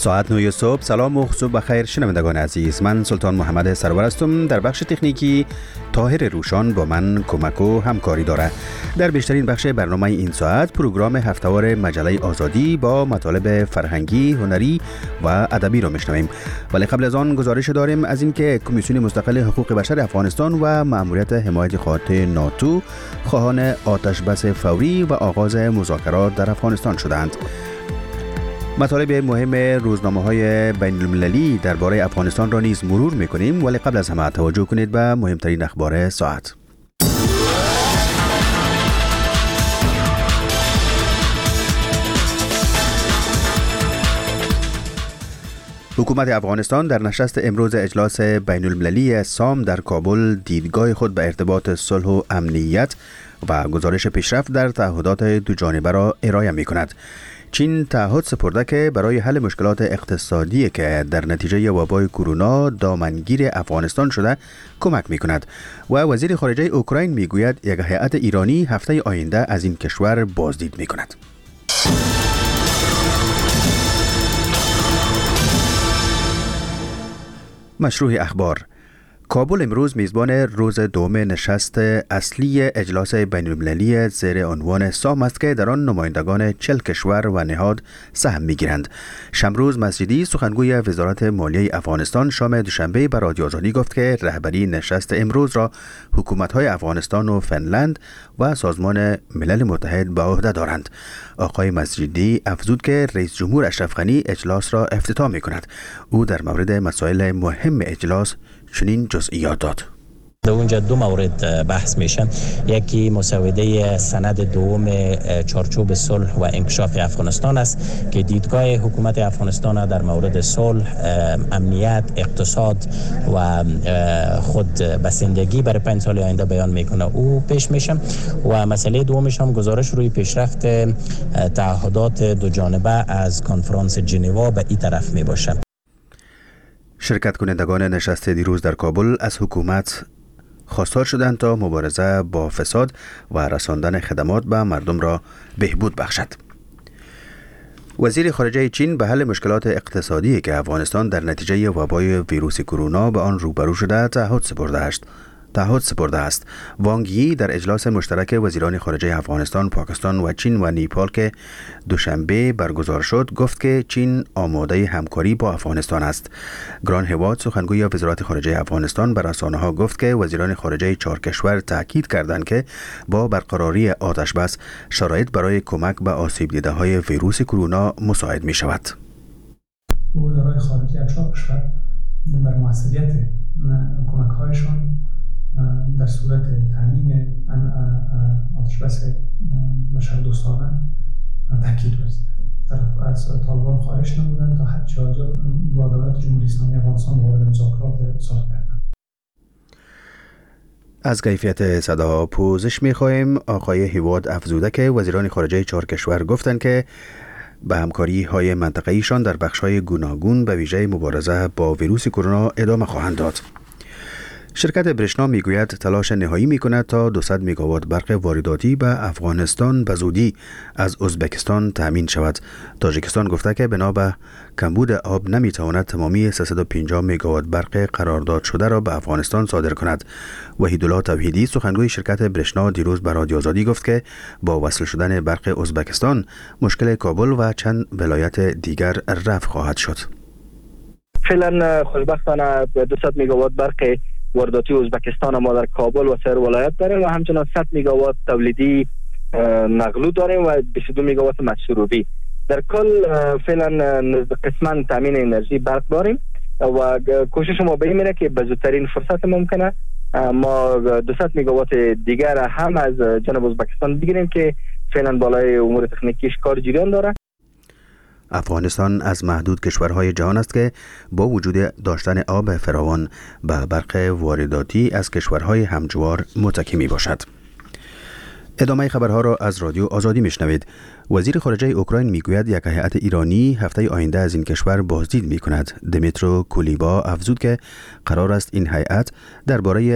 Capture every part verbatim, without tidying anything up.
ساعت نه صبح. سلام و صبح بخیر شنوندگان عزیز، من سلطان محمد سرور هستم. در بخش تکنیکی طاهر روشان با من کمک و همکاری داره. در بیشترین بخش برنامه این ساعت پروگرام هفته‌وار مجله آزادی با مطالب فرهنگی، هنری و ادبی رو میشنویم. ولی قبل از آن گزارش داریم از اینکه کمیسیون مستقل حقوق بشر افغانستان و مأموریت حمایت خاطر ناتو خواهان آتش بس فوری و آغاز مذاکرات در افغانستان شدند. مطالب مهم روزنامه‌های بین‌المللی درباره افغانستان را نیز مرور می‌کنیم، ولی قبل از همه توجه کنید به مهمترین اخبار ساعت. حکومت افغانستان در نشست امروز اجلاس بین‌المللی سام در کابل دیدگاه خود به ارتباط صلح و امنیت و گزارش پیشرفت در تعهدات دو جانبه را ارائه می‌کند. چین تعهد سپرده که برای حل مشکلات اقتصادی که در نتیجه وبای کرونا دامنگیر افغانستان شده کمک می‌کند و وزیر خارجه اوکراین می‌گوید یک هیئت ایرانی هفته آینده از این کشور بازدید می‌کند. مشروع اخبار. کابل امروز میزبان روز دوم نشست اصلی اجلاس بین‌المللی زیر عنوان سام است که در آن نمایندگان چهل کشور و نهاد سهم میگیرند. شمروز مسجدی سخنگوی وزارت مالیه افغانستان شام دوشنبه به رادیو آزادی گفت که رهبری نشست امروز را حکومت‌های افغانستان و فنلند و سازمان ملل متحد به عهده دارند. آقای مسجدی افزود که رئیس جمهور اشرف غنی اجلاس را افتتاح می‌کند. او در مورد مسائل مهم اجلاس چنین جزئیات داد. در اونجا دو مورد بحث میشه. یکی مسوده سند دوم چارچوب صلح و انکشاف افغانستان است که دیدگاه حکومت افغانستان در مورد صلح، امنیت، اقتصاد و خود بسندگی برای پنج سال آینده بیان میکنه. او پیش میشه و مسئله دومش هم گزارش روی پیشرفت تعهدات دو جانبه از کنفرانس ژنو به این طرف می باشه. شرکت کنندگان نشست دیروز در کابل از حکومت خواستار شدند تا مبارزه با فساد و رساندن خدمات به مردم را بهبود بخشد. وزیر خارجه چین به حل مشکلات اقتصادی که افغانستان در نتیجه وبای ویروس کرونا به آن روبرو شده تعهد سپرده است. تعهد سپرده است. وانگ یی در اجلاس مشترک وزیران خارجه افغانستان، پاکستان و چین و نیپال که دوشنبه برگزار شد گفت که چین آماده همکاری با افغانستان است. گران هواد سخنگوی وزارت خارجه افغانستان به رسانه‌ها گفت که وزیران خارجه چهار کشور تاکید کردند که با برقراری آتش بس شرایط برای کمک به آسیب دیده‌های ویروس کرونا مساعد می شود. وزرای خارجه چهار کشور بر موثریت کمک‌هایشان در صورت تامین آتش‌بس بشردوستانه تاکید ورزیدند. طرف از طالبان خواهش نمودند تا هر چه آجا با دولت جمهوری اسلامی افغانستان وارد مذاکرات صلح گردند. از کیفیت صدا پوزش می‌خواهیم. آقای هیواد افزوده که وزیران خارجه چهار کشور گفتند که به همکاری های منطقه‌ایشان در بخش‌های گوناگون به ویژه مبارزه با ویروس کرونا ادامه خواهند داد. شرکت برشنا میگوید تلاش نهایی میکند تا دویست مگاوات برق وارداتی به افغانستان به زودی از ازبکستان تامین شود. تاجیکستان گفته که بنا به کمبود آب نمیتواند تمامی سیصد و پنجاه مگاوات برق قرارداد شده را به افغانستان صادر کند. وحیدالله توحیدی سخنگوی شرکت برشنا دیروز به رادیو آزادی گفت که با وصل شدن برق ازبکستان مشکل کابل و چند ولایت دیگر رفع خواهد شد. فعلا خوشبختانه دویست مگاوات برق وارداتی ازبکستان ما در کابل و سایر ولایت داریم و همچنان صد مگاوات تولیدی نقلو داریم و بیست و دو مگاوات مصروفی. در کل فعلا قسما تامین انرژی برق داریم و کوشش ما به این اینه که به زودترین فرصت ممکنه ما دویست مگاوات دیگر هم از جنوب ازبکستان بگیریم که فعلا بالای امور تکنیکیش کار جریان داره. افغانستان از محدود کشورهای جهان است که با وجود داشتن آب فراوان به برق وارداتی از کشورهای همجوار متکی می باشد. ادامه خبرها را از رادیو آزادی میشنوید. وزیر خارجه اوکراین میگوید یک هیئت ایرانی هفته آینده از این کشور بازدید می کند. دمیترو کولیبا افزود که قرار است این هیئت درباره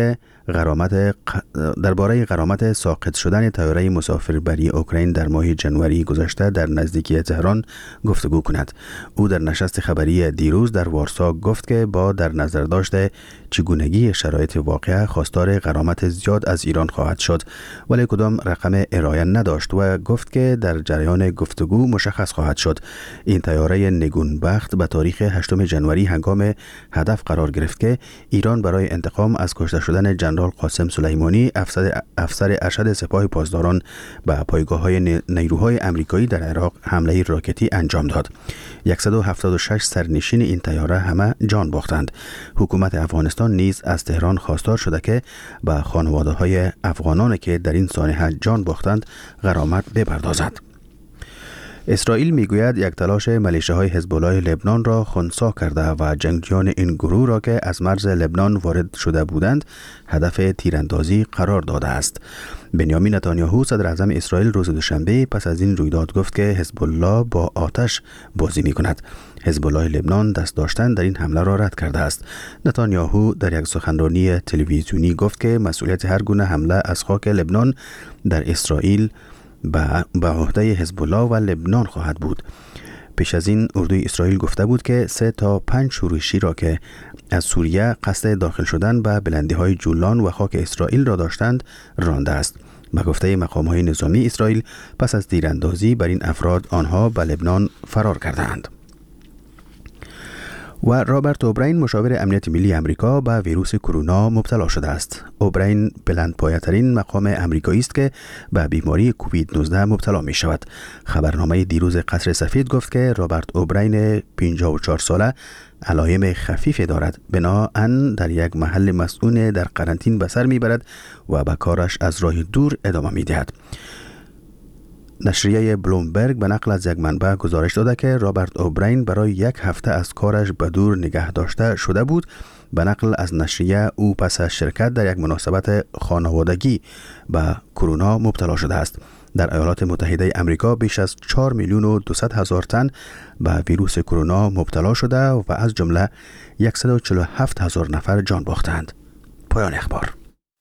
غرامت درباره غرامت ساقط شدن طیاره مسافربری اوکراین در ماه ژانویه گذشته در نزدیکی تهران گفتگو کند. او در نشست خبری دیروز در وارسا گفت که با در نظر داشته چگونگی شرایط واقعه خواستار غرامت زیاد از ایران خواهد شد، ولی کدام رقم ارائه نداشت و گفت که در جریان گفتگو مشخص خواهد شد. این طیاره نگونبخت به تاریخ هشتم ژانویه هنگام هدف قرار گرفت که ایران برای انتقام از کشته شدن جنرال قاسم سلیمانی افسر افسر ارشد سپاه پاسداران به پایگاه‌های نیروهای آمریکایی در عراق حمله راکتی انجام داد. صد و هفتاد و شش سرنشین این طیاره همه جان باختند. حکومت افغانستان نیز از تهران خواستار شده که به خانواده‌های افغانانی که در این سانحه جان باختند غرامت بپردازد. اسرائیل میگوید یک تلاش ملیشه‌های حزب الله لبنان را خنثی کرده و جنگجویان این گروه را که از مرز لبنان وارد شده بودند هدف تیراندازی قرار داده است. بنیامین نتانیاهو صدر اعظم اسرائیل روز دوشنبه پس از این رویداد گفت که حزب الله با آتش بازی می‌کند. حزب الله لبنان دست داشتن در این حمله را رد کرده است. نتانیاهو در یک سخنرانی تلویزیونی گفت که مسئولیت هر گونه حمله از خاک لبنان در اسرائیل به عهده حزب الله و لبنان خواهد بود. پیش از این اردوی اسرائیل گفته بود که سه تا پنج شورشی را که از سوریه قصد داخل شدن به بلندی‌های جولان و خاک اسرائیل را داشتند رانده است. به گفته مقام‌های نظامی اسرائیل پس از تیراندازی بر این افراد آنها به لبنان فرار کردند. و رابرت اوبراین مشاور امنیت ملی امریکا به ویروس کرونا مبتلا شده است. اوبراین بلندپایه‌ترین مقام امریکایی است که به بیماری کووید نوزده مبتلا می شود. خبرنامه دیروز قصر سفید گفت که رابرت اوبراین پنجاه و چهار ساله علائم خفیف دارد. بنابراین در یک محل مسکون در قرنطین به سر می برد و به کارش از راه دور ادامه می دهد. نشریه بلومبرگ به نقل از یک منبع گزارش داده که رابرت اوبراین برای یک هفته از کارش به دور نگه داشته شده بود. به نقل از نشریه او پس از شرکت در یک مناسبت خانوادگی به کرونا مبتلا شده است. در ایالات متحده امریکا بیش از چهار میلیون و دویست هزار تن به ویروس کرونا مبتلا شده و از جمله صد و چهل و هفت هزار نفر جان باختند. پایان اخبار.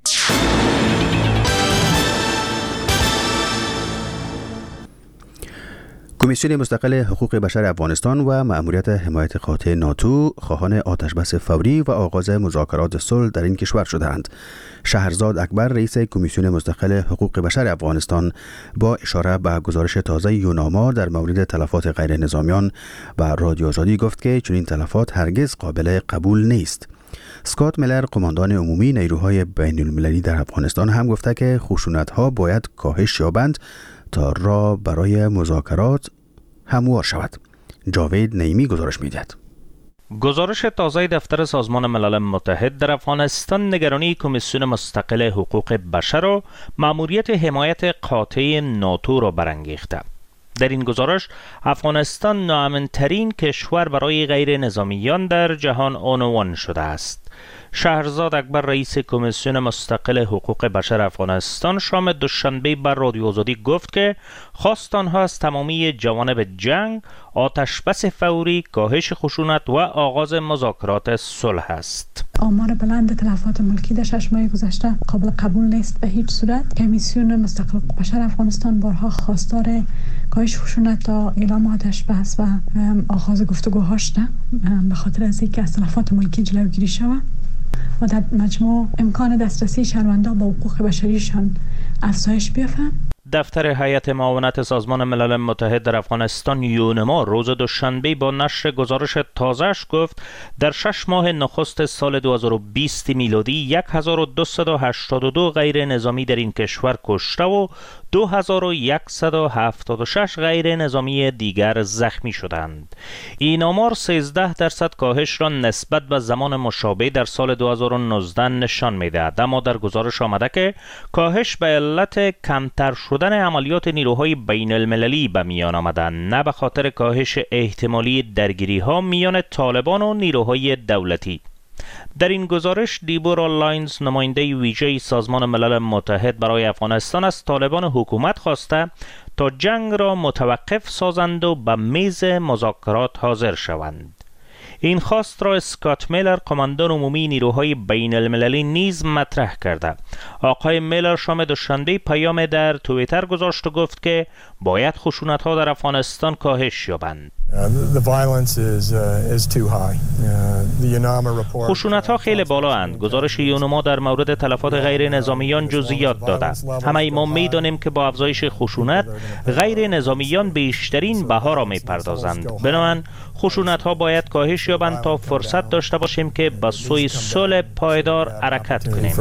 کمیسیون مستقل حقوق بشر افغانستان و مأموریت حمایت قاطع ناتو خواهان آتشبس فوری و آغاز مذاکرات صلح در این کشور شدند. شهرزاد اکبر رئیس کمیسیون مستقل حقوق بشر افغانستان با اشاره به گزارش تازه یوناما در مورد تلفات غیر نظامیان و رادیو آزادی گفت که چنین تلفات هرگز قابل قبول نیست. اسکات میلر قماندان عمومی نیروهای بین المللی در افغانستان هم گفته که خشونت‌ها باید کاهش یابند تا راه برای مذاکرات هموار شود. جاوید نعیمی گزارش می‌دهد. گزارش تازه دفتر سازمان ملل متحد در افغانستان نگرانی کمیسیون مستقل حقوق بشر و مأموریت حمایت قاطع ناتو را برانگیخته. در این گزارش افغانستان ناامن‌ترین کشور برای غیر نظامیان در جهان عنوان شده است. شهرزاد اکبر رئیس کمیسیون مستقل حقوق بشر افغانستان شام دوشنبه بر رادیو آزادی گفت که خواست آنها از تمامی جوانب جنگ، آتشبس فوری، کاهش خشونت و آغاز مذاکرات صلح است. آمار بلند تلفات ملکی در شش ماه گذشته قابل قبول نیست به هیچ صورت. کمیسیون مستقل حقوق بشر افغانستان بارها خواستار کاهش خشونت تا اعلام آتشبس و آغاز گفتگوها شده به خاطر از اینکه از تلفات ملکی جلوگیری شود و در مجموع امکان دسترسی شهروندان به حقوق بشریشان افزایش بیافته. دفتر هیئت معاونت سازمان ملل متحد در افغانستان یونما روز دوشنبه با نشر گزارش تازه‌اش گفت در شش ماه نخست سال دو هزار و بیست میلادی هزار و دویست و هشتاد و دو غیر نظامی در این کشور کشته و دو هزار و صد و هفتاد و شش غیر نظامی دیگر زخمی شدند. این آمار سیزده درصد کاهش را نسبت به زمان مشابه در سال دو هزار و نوزده نشان می‌دهد، اما در گزارش آمده که کاهش به علت کمتر شدن عملیات نیروهای بین المللی به میان آمدن، نه به خاطر کاهش احتمالی درگیری ها میان طالبان و نیروهای دولتی. در این گزارش دیبورا لاینز نماینده ویژه سازمان ملل متحد برای افغانستان از طالبان حکومت خواسته تا جنگ را متوقف سازند و به میز مذاکرات حاضر شوند. این خواست را اسکات میلر قماندان عمومی نیروهای بین المللی نیز مطرح کرده. آقای میلر شام دوشنبه پیام در توییتر گذاشت و گفت که باید خشونت ها در افغانستان کاهش یابند. خشونت ها خیلی بالا اند. گزارش یونما در مورد تلفات غیر نظامیان جزئیات داده. همه ما می دانیم که با افزایش خشونت غیر نظامیان بیشترین بها را می پردازند. بنابراین خشونت ها باید کاهش یابند تا فرصت داشته باشیم که به سوی صلح پایدار حرکت کنیم.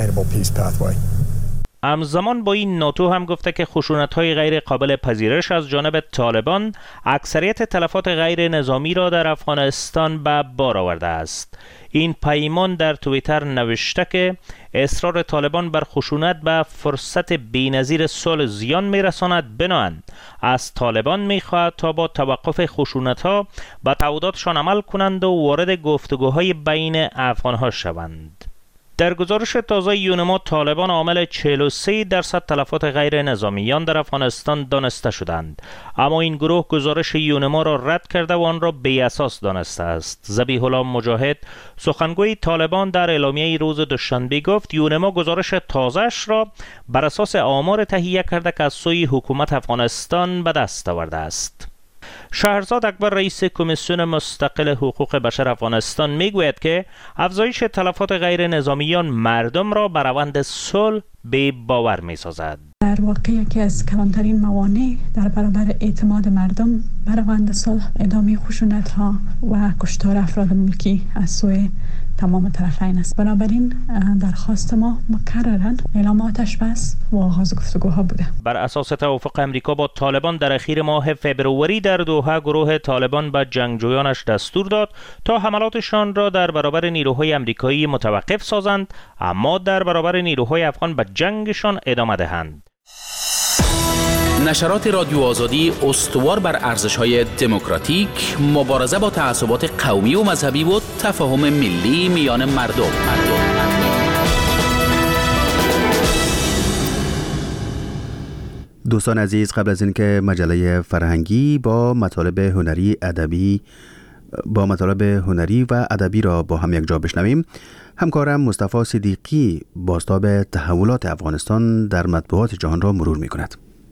همزمان با این ناتو هم گفته که خشونت‌های غیر قابل پذیرش از جانب طالبان اکثریت تلفات غیر نظامی را در افغانستان به بار آورده است. این پیمان در توییتر نوشته که اصرار طالبان بر خشونت به فرصت بی‌نظیر صلح زیان می‌رساند. بنابراین از طالبان می‌خواهد تا با توقف خشونت‌ها به تعهداتشان عمل کنند و وارد گفتگوهای بین افغان‌ها شوند. در گزارش تازه یونما طالبان عامل چهل و سه درصد تلفات غیر نظامیان در افغانستان دانسته شدند، اما این گروه گزارش یونما را رد کرده و آن را بی اساس دانسته است. ذبیح الله مجاهد سخنگوی طالبان در اعلامیه روز دوشنبه گفت یونما گزارش تازه‌اش را بر اساس آمار تهیه کرده که از سوی حکومت افغانستان به دست آورده است. شهرزاد اکبر رئیس کمیسیون مستقل حقوق بشر افغانستان میگوید که افزایش تلفات غیر نظامیان مردم را بر روند صلح بی باور میسازد. در واقع یکی از کلانترین موانع در برابر اعتماد مردم بر روند صلح ادامه خشونت ها و کشتار افراد ملکی از سوی تمام طرفین است. بنابراین درخواست ما مکرراً اعلام آتش بس و آغاز گفتگوها بوده. بر اساس توافق امریکا با طالبان در اخیر ماه فبروری در دوحه گروه طالبان به جنگجویانش دستور داد تا حملاتشان را در برابر نیروهای امریکایی متوقف سازند، اما در برابر نیروهای افغان به جنگشان ادامه دهند. نشرات رادیو آزادی استوار بر ارزش‌های دموکراتیک، مبارزه با تعصبات قومی و مذهبی و تفاهم ملی میان مردم. مردم. دوستان عزیز، قبل از اینکه مجله فرهنگی با مطالب هنری ادبی با مطالب هنری و ادبی را با هم یک جا بشنویم، همکارم مصطفی صدیقی بازتاب تحولات افغانستان در مطبوعات جهان را مرور می‌کند.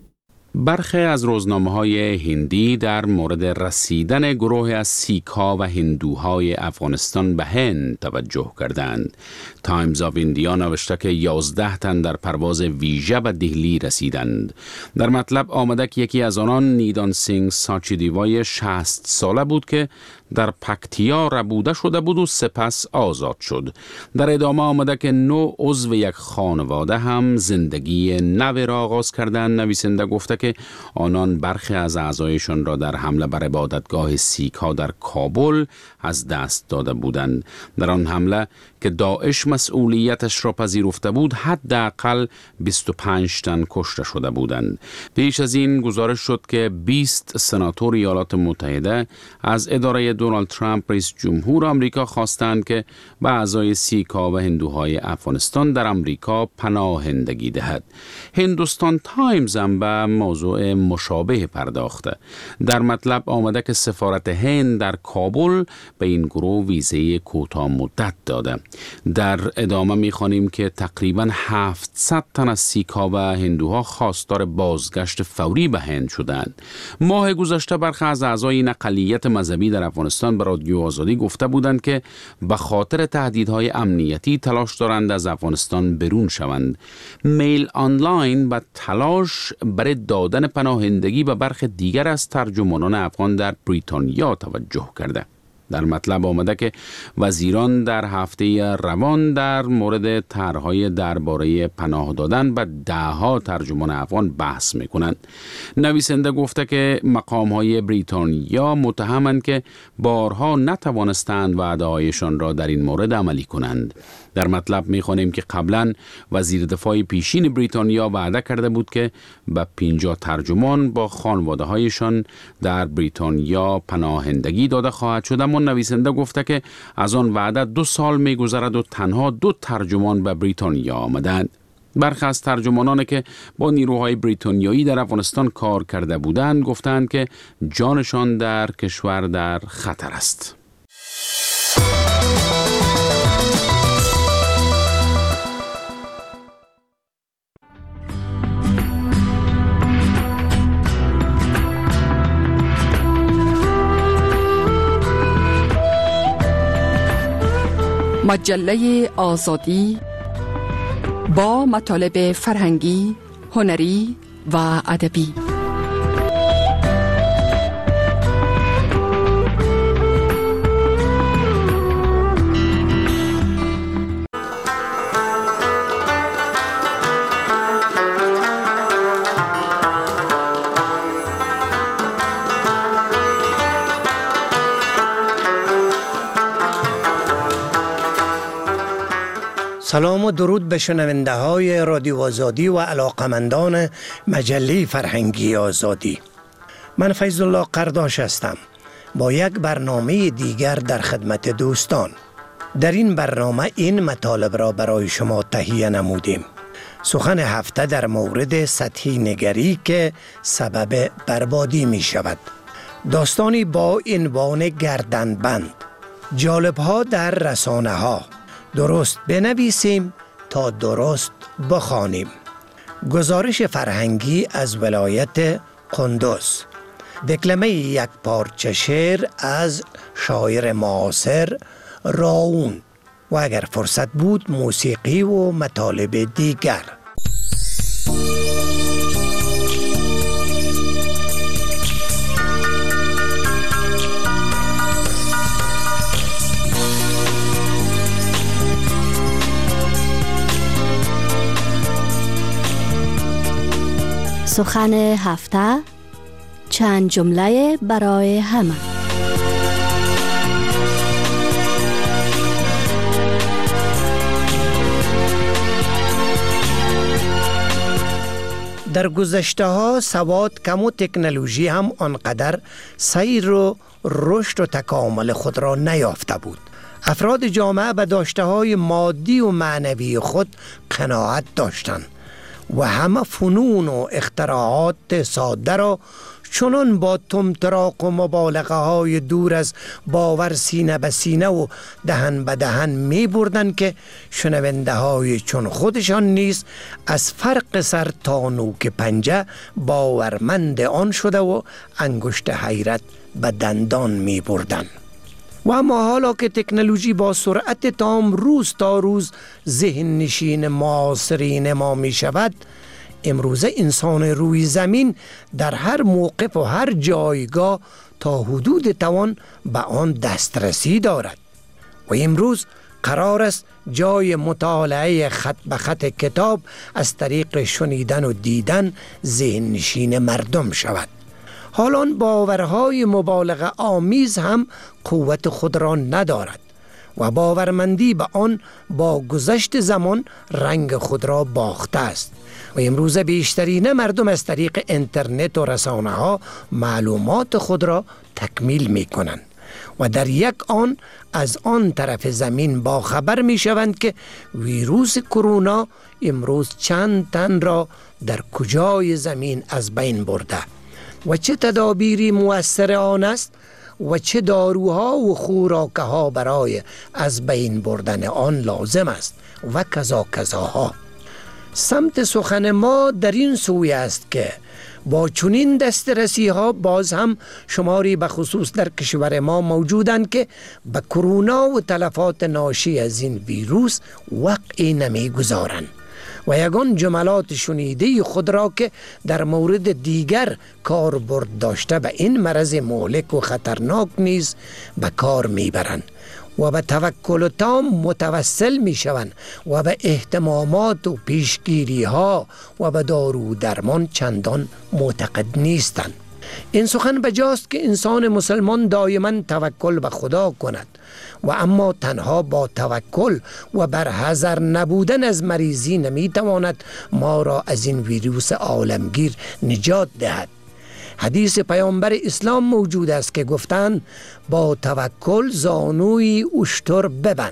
برخی از روزنامه‌های هندی در مورد رسیدن گروه از سیک‌ها و هندوهای افغانستان به هند توجه کردند. تایمز آف ایندیا نوشته که یازده تن در پرواز ویژه به دهلی رسیدند. در مطلب آمده که یکی از آنان نیدان سینگ ساچیدیوای شصت ساله بود که در پکتیا ربوده شده بود و سپس آزاد شد. در ادامه آمده که نو عضو یک خانواده هم زندگی نو را آغاز کردند. نویسنده گفته که آنان برخی از اعضایشان را در حمله بر عبادتگاه سیک ها در کابل از دست داده بودند. در آن حمله که داعش مسئولیتش را پذیرفته بود، حداقل بیست و پنج تن کشته شده بودند. پیش از این گزارش شد که بیست سناتور ایالات متحده از اداره دونالد ترامپ رئیس جمهور آمریکا خواستند که به اعضای سیک‌ها و هندوهای افغانستان در آمریکا پناهندگی دهد. هندوستان تایمز هم به موضوع مشابه پرداخته. در مطلب آمده که سفارت هند در کابل به این گروه ویزه کوتاه مدت داده. در ادامه می‌خوانیم که تقریباً هفتصد تن از سیک‌ها و هندوها خواستار بازگشت فوری به هند شدند. ماه گذشته برخی از اعضای این اقلیت مذهبی در افغانستان به رادیو آزادی گفته بودند که به خاطر تهدیدهای امنیتی تلاش دارند از افغانستان برون شوند. میل آنلاین به تلاش برای دادن پناهندگی به برخی دیگر از ترجمانان افغان در بریتانیا توجه کرده. در مطلب آمده که وزیران در هفته روان در مورد طرح‌های درباره پناه دادن به ده‌ها ترجمان افغان بحث می‌کنند. نویسنده گفته که مقام‌های بریتانیا متهمند که بارها نتوانستند وعده‌هایشان را در این مورد عملی کنند. در مطلب می‌خوانیم که قبلاً وزیر دفاع پیشین بریتانیا وعده کرده بود که به پنجاه ترجمان با خانواده‌هایشان در بریتانیا پناهندگی داده خواهد شد. اما نویسنده گفته که از آن وعده دو سال می‌گذرد و تنها دو ترجمان به بریتانیا آمدند. برخی از ترجمانانی که با نیروهای بریتانیایی در افغانستان کار کرده بودند گفتند که جانشان در کشور در خطر است. مجله آزادی با مطالب فرهنگی، هنری و ادبی. سلام و درود به شنونده های رادیو آزادی و علاقمندان مجله فرهنگی آزادی. من فیض الله قرداش هستم با یک برنامه دیگر در خدمت دوستان. در این برنامه این مطالب را برای شما تهیه نمودیم. سخن هفته در مورد سطحی نگری که سبب بربادی می شود. داستانی با عنوان گردنبند. جالب‌ها در رسانه ها. درست بنویسیم تا درست بخوانیم. گزارش فرهنگی از ولایت قندوز. دکلمه یک پارچه شعر از شاعر معاصر راون و اگر فرصت بود موسیقی و مطالب دیگر. سخن هفته، چند جمله برای همه. در گذشته ها سواد کم و تکنولوژی هم آنقدر سیر و رشد و تکامل خود را نیافته بود. افراد جامعه به داشته های مادی و معنوی خود قناعت داشتند و همه فنون و اختراعات ساده را چنان با طمطراق و مبالغه های دور از باور سینه به سینه و دهن به دهن می بردن که شنونده های چون خودشان نیز از فرق سر تا نوک پنجه باورمند آن شده و انگشت حیرت به دندان می بردن. و اما حالا که تکنولوژی با سرعت تام روز تا روز ذهن نشین معاصرین ما می شود، امروزه انسان روی زمین در هر موقف و هر جایگاه تا حدود توان به آن دسترسی دارد و امروز قرار است جای مطالعه خط به خط کتاب از طریق شنیدن و دیدن ذهن نشین مردم شود. حالا باورهای مبالغه آمیز هم قوت خود را ندارد و باورمندی به آن با گذشت زمان رنگ خود را باخته است و امروز بیشترین مردم از طریق اینترنت و رسانه ها معلومات خود را تکمیل می کنند و در یک آن از آن طرف زمین با خبر می شوند که ویروس کرونا امروز چند تن را در کجای زمین از بین برده و چه تدابیری مؤثر آن است و چه داروها و خوراکه ها برای از بین بردن آن لازم است و کذا کذاها. سمت سخن ما در این سوی است که با چنین دسترسی ها باز هم شماری به خصوص در کشور ما موجودند که به کرونا و تلفات ناشی از این ویروس وقعی نمی گذارند و یگان جملات شنیده خود را که در مورد دیگر کاربرد داشته به این مرض مهلک و خطرناک نیز به کار میبرند و به توکل تام متوسل میشوند و به اهتمامات و پیشگیری ها و به دارو درمان چندان معتقد نیستند. این سخن بجاست که انسان مسلمان دائما توکل به خدا کند و اما تنها با توکل و بر حذر نبودن از مریضی نمیتواند ما را از این ویروس عالمگیر نجات دهد. حدیث پیامبر اسلام موجود است که گفتند با توکل زانوی اشتر ببند.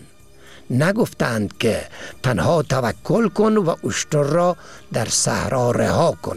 نگفتند که تنها توکل کن و اشتر را در صحرا رها کن.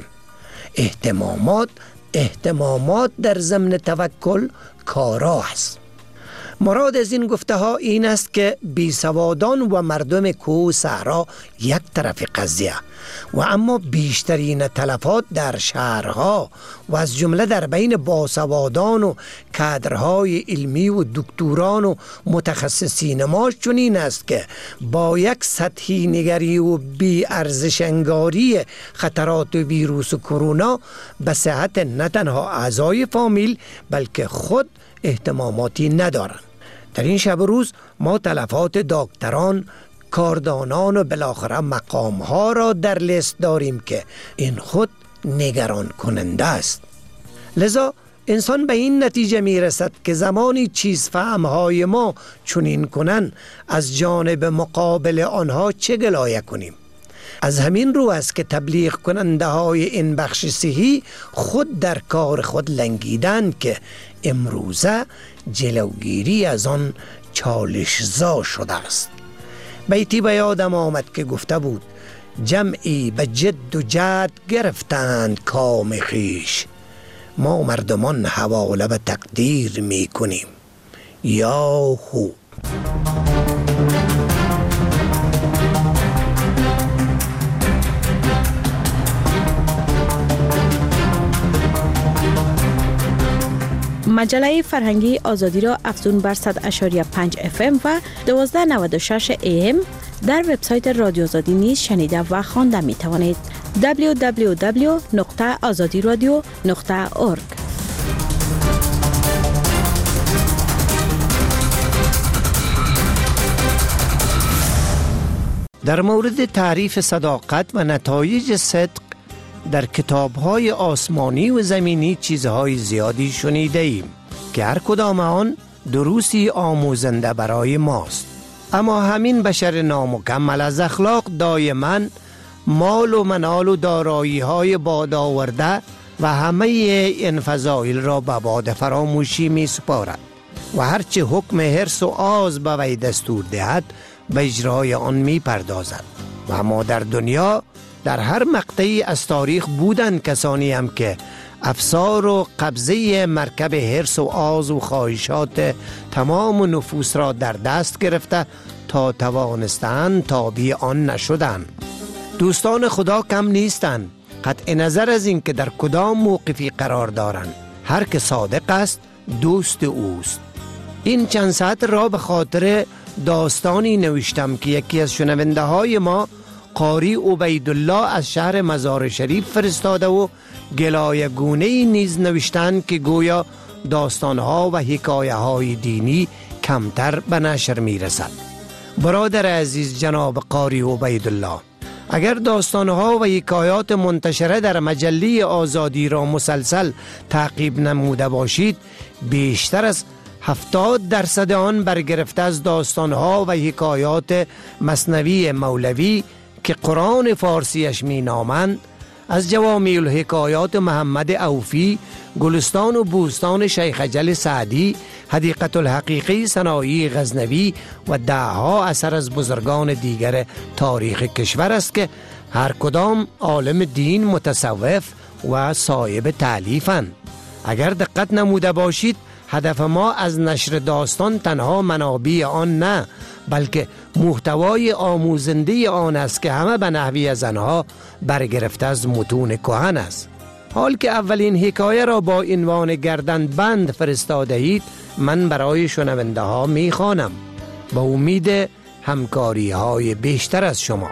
اهتمامات اهتمامات در ضمن توکل کارا است. مراد از این گفته ها این است که بیسوادان و مردم کوه و صحرا یک طرف قضیه و اما بیشترین تلفات در شهرها و از جمله در بین باسوادان و کادرهای علمی و دکتران و متخصصین ما چنین است که با یک سطحی نگری و بی ارزش انگاری خطرات ویروس کرونا به صحت نه تنها اعضای فامیل بلکه خود اهتماماتی ندارند. در این شب روز ما تلفات دکتران، کاردانان و بالاخره مقامها را در لیست داریم که این خود نگران کننده است. لذا انسان به این نتیجه می رسد که زمانی چیز فهمهای ما چنین کنن از جانب مقابل آنها چه گلایه کنیم. از همین رو است که تبلیغ کننده های این بخش صحی خود در کار خود لنگیدن که امروزه جلوگیری از آن چالشزا شده است. بیتی به یادم آمد که گفته بود جمعی به جد و جد گرفتند کام خویش، ما مردمان حواله به تقدیر می کنیم. یا هو. مجله فرهنگی آزادی را افزون بر صد و پنج ممیز اف ام و دوازده نود و شش ای ام در وبسایت رادیو آزادی نیز شنیده و خوانده می توانید. دبلیو دبلیو دبلیو نقطه آزادی رادیو نقطه اورگ. در مورد تعریف صداقت و نتایج صدق در کتاب‌های آسمانی و زمینی چیزهای زیادی شنیده ایم که هر کدام آن دروسی آموزنده برای ماست. اما همین بشر نامکمل از اخلاق دائما مال و منال و دارایی‌های باد آورده و همه این فضایل را به باد فراموشی می سپارد و هرچه حکم حرص و آز به وی دستور دهد به اجرای آن می پردازد. و اما در دنیا در هر مقطعی از تاریخ بودن کسانی هم که افسار و قبضه مرکب حرص و آز و خواهشات تمام نفوس را در دست گرفته تا توانستند تابع آن نشدند. دوستان خدا کم نیستند، قطع نظر از این که در کدام موقفی قرار دارند. هر که صادق است دوست اوست. این چند ساعت را به خاطر داستانی نوشتم که یکی از شنونده های ما قاری عبیدالله از شهر مزار شریف فرستاده و گلایه گونه نیز نوشتن که گویا داستانها و حکایه های دینی کمتر به نشر می رسد. برادر عزیز جناب قاری عبیدالله، اگر داستانها و حکایات منتشره در مجله آزادی را مسلسل تعقیب نموده باشید، بیشتر از هفتاد درصد آن برگرفته از داستانها و حکایات مثنوی مولوی که قرآن فارسیش می نامند، از جوامع الحکایات محمد اوفی، گلستان و بوستان شیخ اجل سعدی، حدیقه الحقیقی سنایی غزنوی و دهها اثر از بزرگان دیگر تاریخ کشور است که هر کدام عالم دین، متصوف و صاحب تألیفند. اگر دقت نموده باشید، هدف ما از نشر داستان تنها منابع آن نه، بلکه محتوای آموزنده آن است که همه به نحوی از آنها برگرفته از متون کهن است. حال که اولین حکایه را با عنوان گردن بند فرستاده اید، من برای شنونده ها می خوانم با امید همکاری های بیشتر از شما.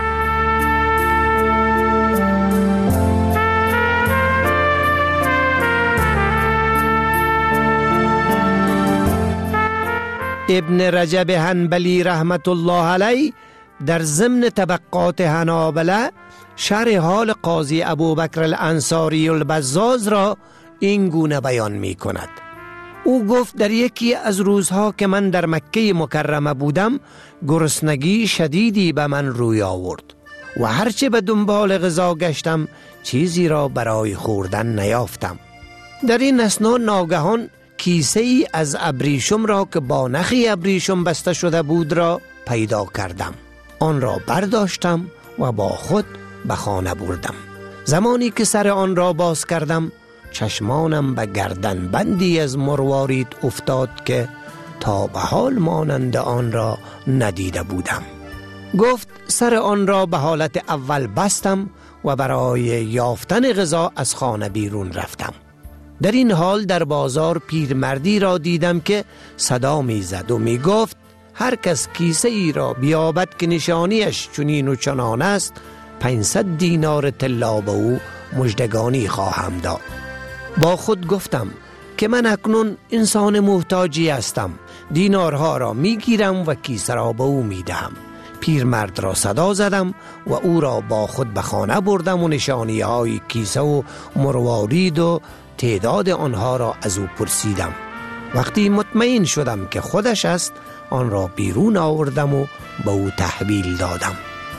ابن رجب حنبلی رحمت الله علیه در ضمن طبقات حنابله شرح حال قاضی ابوبکر الانصاری البزاز را این گونه بیان می کند. او گفت در یکی از روزها که من در مکه مکرمه بودم، گرسنگی شدیدی به من روی آورد و هرچه به دنبال غذا گشتم چیزی را برای خوردن نیافتم. در این اثنا ناگهان کیسه ای از ابریشم را که با نخی ابریشم بسته شده بود را پیدا کردم. آن را برداشتم و با خود به خانه بردم. زمانی که سر آن را باز کردم، چشمانم به گردن بندی از مروارید افتاد که تا به حال مانند آن را ندیده بودم. گفت سر آن را به حالت اول بستم و برای یافتن غذا از خانه بیرون رفتم. در این حال در بازار پیرمردی را دیدم که صدا می زد و می گفت هر کس کیسه ای را بیابد که نشانیش چنین و چنان است، پانصد دینار طلا به او مژدگانی خواهم داد. با خود گفتم که من اکنون انسان محتاجی هستم، دینارها را می گیرم و کیسه را به او می دهم. پیرمرد را صدا زدم و او را با خود به خانه بردم و نشانی های کیسه و مروارید و تعداد آنها را از او پرسیدم. وقتی مطمئن شدم که خودش است، آن را بیرون آوردم و به او تحویل دادم.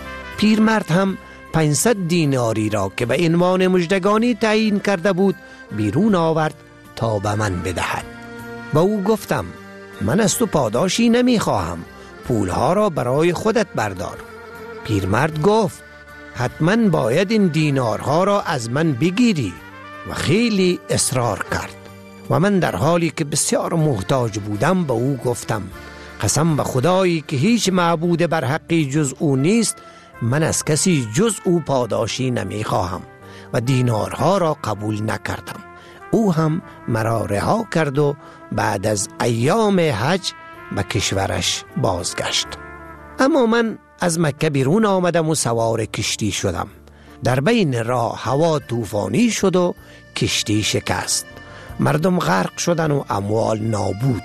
پیرمرد هم پانصد دیناری را که به عنوان مژدگانی تعیین کرده بود بیرون آورد تا به من بدهد. با او گفتم من از تو پاداشی نمی خواهم، پولها را برای خودت بردار. پیرمرد گفت حتما باید این دینارها را از من بگیری و خیلی اصرار کرد و من در حالی که بسیار محتاج بودم به او گفتم قسم به خدایی که هیچ معبود بر حقی جز او نیست، من از کسی جز او پاداشی نمی خواهم و دینارها را قبول نکردم. او هم مرا رها کرد و بعد از ایام حج به کشورش بازگشت. اما من از مکه بیرون آمدم و سوار کشتی شدم. در بین راه هوا طوفانی شد و کشتی شکست. مردم غرق شدن و اموال نابود.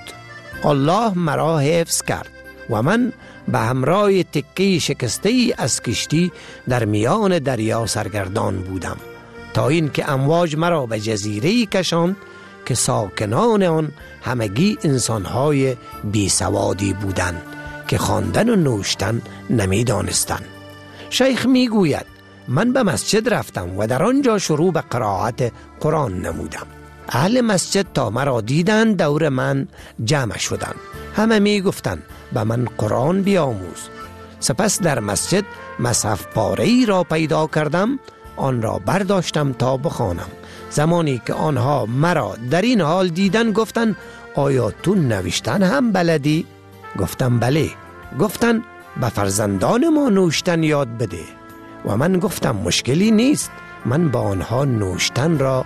الله مرا حفظ کرد و من به همراه تکی شکسته از کشتی در میان دریا سرگردان بودم تا اینکه امواج مرا به جزیره‌ای کشاند که ساکنان آن همگی انسان‌های بیسوادی بودند که خواندن و نوشتن نمی‌دانستند. شیخ میگوید من به مسجد رفتم و در آنجا شروع به قرائت قرآن نمودم. اهل مسجد تا مرا دیدند دور من جمع شدند. همه می گفتند به من قرآن بیاموز. سپس در مسجد مصحف پاره‌ای را پیدا کردم، آن را برداشتم تا بخوانم. زمانی که آنها مرا در این حال دیدن گفتند آیا تو نوشتن هم بلدی؟ گفتم بله. گفتند به فرزندان ما نوشتن یاد بده. و من گفتم مشکلی نیست. من با آنها نوشتن را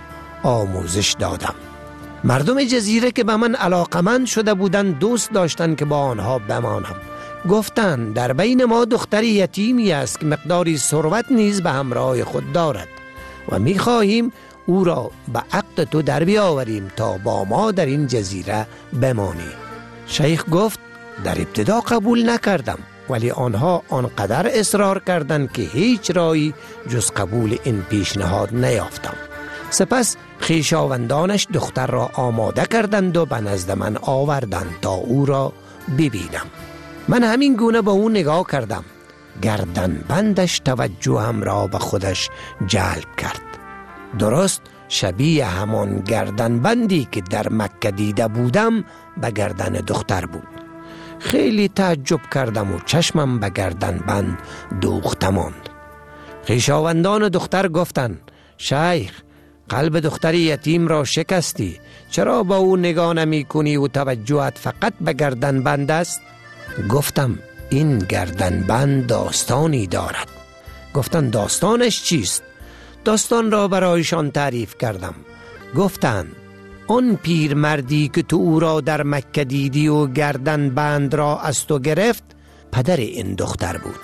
آموزش دادم. مردم جزیره که به من علاقمند شده بودند دوست داشتند که با آنها بمانم. گفتند در بین ما دختری یتیمی است که مقداری ثروت نیز به همراه خود دارد و می‌خواهیم او را به عقد تو در بیاوریم تا با ما در این جزیره بمانی. شیخ گفت در ابتدا قبول نکردم، ولی آنها آنقدر اصرار کردند که هیچ راهی جز قبول این پیشنهاد نیافتم. سپس خویشاوندانش دختر را آماده کردند و به نزد من آوردند تا او را ببینم. من همین گونه به او نگاه کردم. گردن بندش توجهم را به خودش جلب کرد. درست شبیه همان گردن بندی که در مکه دیده بودم به گردن دختر بود. خیلی تعجب کردم و چشمم به گردن بند دوخته ماند. خویشاوندان دختر گفتند شیخ قلب دختر یتیم را شکستی، چرا با او نگاه نمی کنی و توجهت فقط به گردن بند است؟ گفتم این گردن بند داستانی دارد. گفتند داستانش چیست؟ داستان را برایشان تعریف کردم. گفتند آن پیرمردی که تو او را در مکه دیدی و گردن بند را از تو گرفت پدر این دختر بود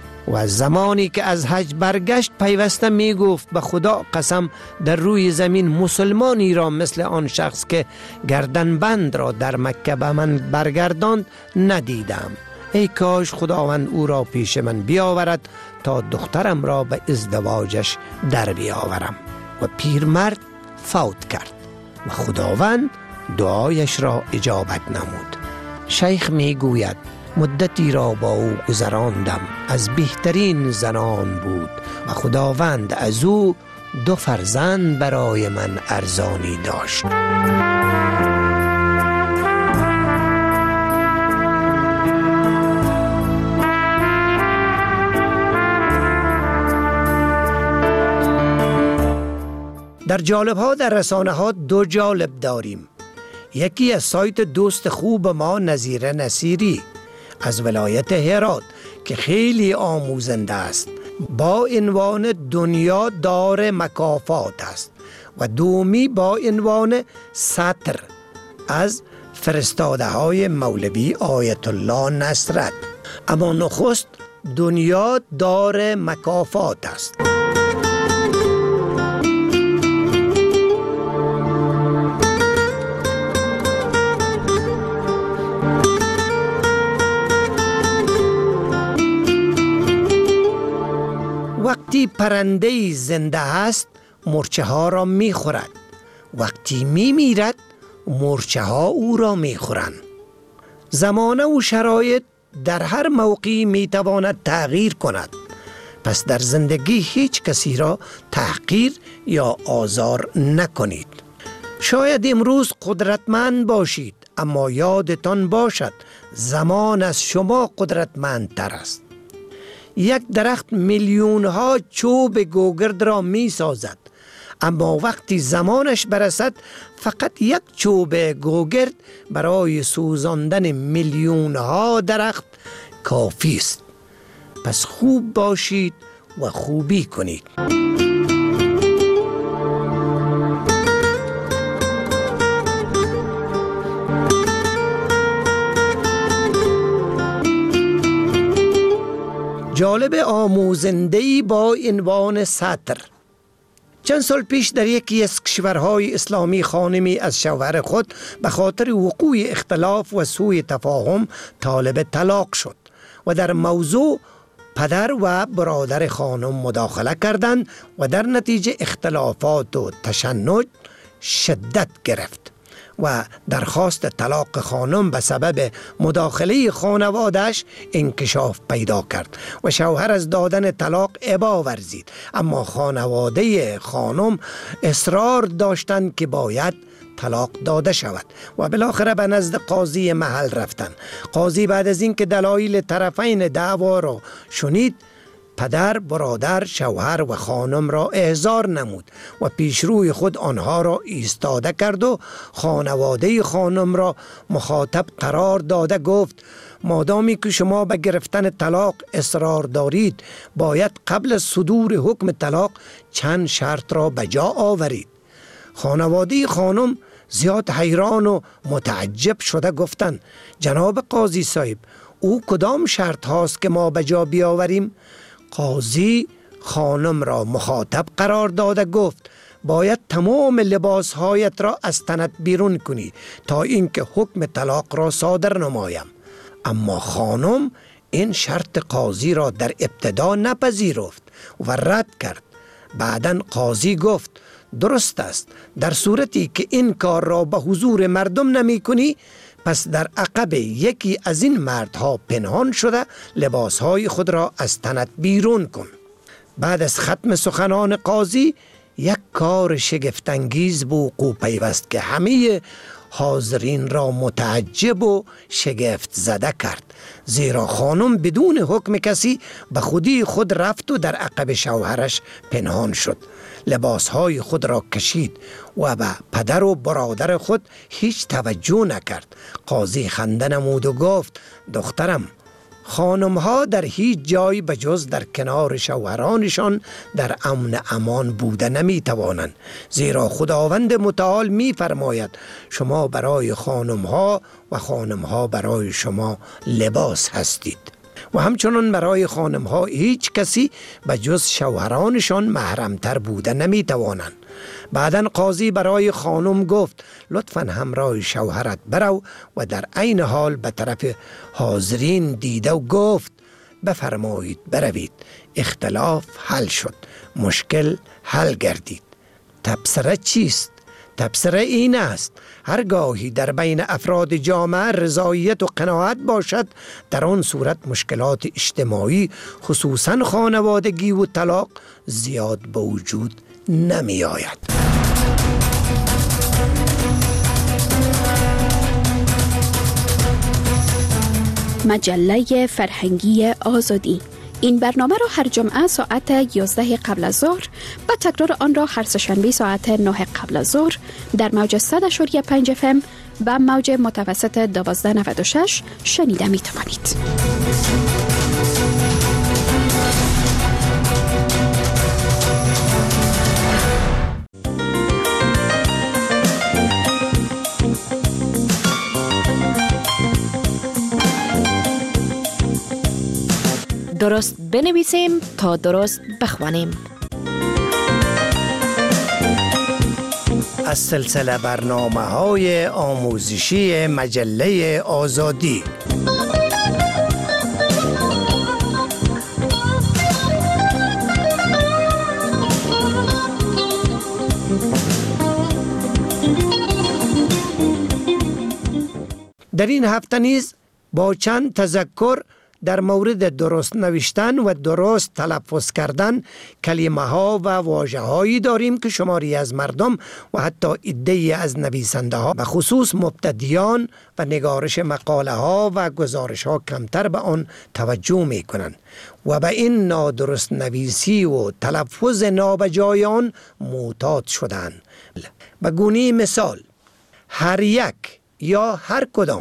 و زمانی که از حج برگشت پیوسته می گفت به خدا قسم در روی زمین مسلمانی را مثل آن شخص که گردن بند را در مکه به من برگرداند ندیدم. ای کاش خداوند او را پیش من بیاورد تا دخترم را به ازدواجش در بیاورم. و پیرمرد فوت کرد و خداوند دعایش را اجابت نمود. شیخ می گوید مدتی را با او گذراندم، از بهترین زنان بود و خداوند از او دو فرزند برای من ارزانی داشت. در جالب ها در رسانه ها دو جالب داریم. یکی از سایت دوست خوب ما نظیر نصیری از ولایت هرات که خیلی آموزنده است با عنوان دنیا دار مکافات است و دومی با عنوان سطر از فرستاده های مولوی آیت الله نصرت. اما نخست دنیا دار مکافات است. وقتی پرنده زنده است مرچه ها را می خورد، وقتی می میرد مرچه ها او را می خورند. زمانه و شرایط در هر موقعی می تواند تغییر کند، پس در زندگی هیچ کسی را تحقیر یا آزار نکنید. شاید امروز قدرتمند باشید اما یادتان باشد زمان از شما قدرتمندتر است. یک درخت میلیون ها چوب گوگرد را می سازد اما وقتی زمانش برسد فقط یک چوب گوگرد برای سوزاندن میلیون ها درخت کافی است. پس خوب باشید و خوبی کنید. جالب آموزنده‌ای با عنوان سطر. چند سال پیش در یکی از کشورهای اسلامی خانمی از شوهر خود به خاطر وقوع اختلاف و سوء تفاهم طالب طلاق شد و در موضوع پدر و برادر خانم مداخله کردند و در نتیجه اختلافات و تشنج شدت گرفت و درخواست طلاق خانم به سبب مداخله خانواده‌اش انکشاف پیدا کرد و شوهر از دادن طلاق ابا ورزید. اما خانواده خانم اصرار داشتند که باید طلاق داده شود و بالاخره به نزد قاضی محل رفتند. قاضی بعد از اینکه دلایل طرفین دعوا را شنید، پدر، برادر، شوهر و خانم را احضار نمود و پیشروی خود آنها را ایستاده کرد و خانواده خانم را مخاطب قرار داده گفت مادامی که شما به گرفتن طلاق اصرار دارید باید قبل از صدور حکم طلاق چند شرط را به جا آورید. خانواده خانم زیاد حیران و متعجب شده گفتند جناب قاضی صاحب او کدام شرط هاست که ما به جا بیاوریم؟ قاضی خانم را مخاطب قرار داده گفت باید تمام لباسهایت را از تنت بیرون کنی تا اینکه حکم طلاق را صادر نمایم. اما خانم این شرط قاضی را در ابتدا نپذیرفت و رد کرد. بعداً قاضی گفت درست است، در صورتی که این کار را به حضور مردم نمی کنی پس در عقب یکی از این مردها پنهان شده لباسهای خود را از تنت بیرون کن. بعد از ختم سخنان قاضی یک کار شگفت‌انگیز به وقوع پیوست که همه حاضرین را متعجب و شگفت زده کرد، زیرا خانم بدون حکم کسی به خودی خود رفت و در عقب شوهرش پنهان شد، لباسهای خود را کشید و به پدر و برادر خود هیچ توجه نکرد. قاضی خنده نمود و گفت دخترم، خانمها در هیچ جای به جز در کنار شوهرانشان در امن امان بوده نمی توانند، زیرا خداوند متعال می فرماید شما برای خانمها و خانمها برای شما لباس هستید و همچنان برای خانمها هیچ کسی به جز شوهرانشان محرمتر بوده نمی توانند. بعداً قاضی برای خانم گفت لطفاً همراه شوهرت برو و در عین حال به طرف حاضرین دیده و گفت بفرمایید بروید، اختلاف حل شد، مشکل حل گردید. تبصره چیست؟ تبصره این است هرگاهی در بین افراد جامعه رضایت و قناعت باشد در آن صورت مشکلات اجتماعی خصوصاً خانوادگی و طلاق زیاد به وجود نمی آید. مجله فرهنگی آزادی، این برنامه را هر جمعه ساعت یازده قبل از ظهر و تکرار آن را هر سه‌شنبه ساعت نه قبل از ظهر در موج صد و پنج اف ام و موج متوسط دوازده نود و شش شنیده می توانید. درست بنویسیم تا درست بخوانیم. از سلسله برنامه‌های آموزشی مجله آزادی. در این هفته نیز با چند تذکر در مورد درست نوشتن و درست تلفظ کردن کلمه ها و واژه هایی داریم که شماری از مردم و حتی عده‌ای از نویسنده ها به خصوص مبتدیان و نگارش مقاله ها و گزارش ها کمتر به آن توجه می کنند و به این نادرست نویسی و تلفظ نابجای آن معتاد شدند. به گونه مثال هر یک یا هر کدام.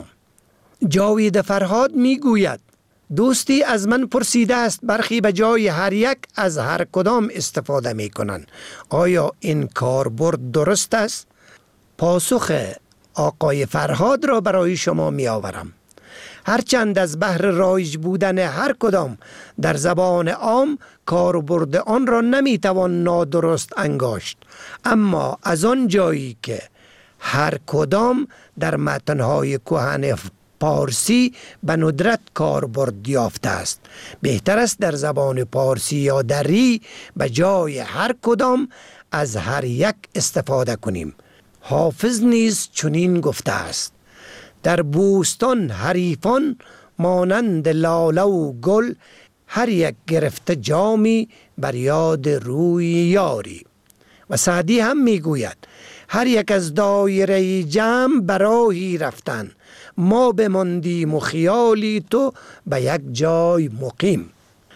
جاوید فرهاد می گوید دوستی از من پرسیده است برخی به جای هر یک از هر کدام استفاده می کنند. آیا این کاربرد درست است؟ پاسخ آقای فرهاد را برای شما می آورم. هرچند از بحر رایج بودن هر کدام در زبان عام کاربرد آن را نمی توان نادرست انگاشت، اما از آن جایی که هر کدام در متنهای کهن پارسی به ندرت کاربرد یافته است، بهتر است در زبان پارسی یا دری به جای هر کدام از هر یک استفاده کنیم. حافظ نیز چنین گفته است: در بوستان حریفان مانند لاله و گل، هر یک گرفته جامی بر یاد روی یاری. و سعدی هم میگوید هر یک از دایره جمع براهی رفتن، ما بماندیم و خیالی تو به یک جای مقیم.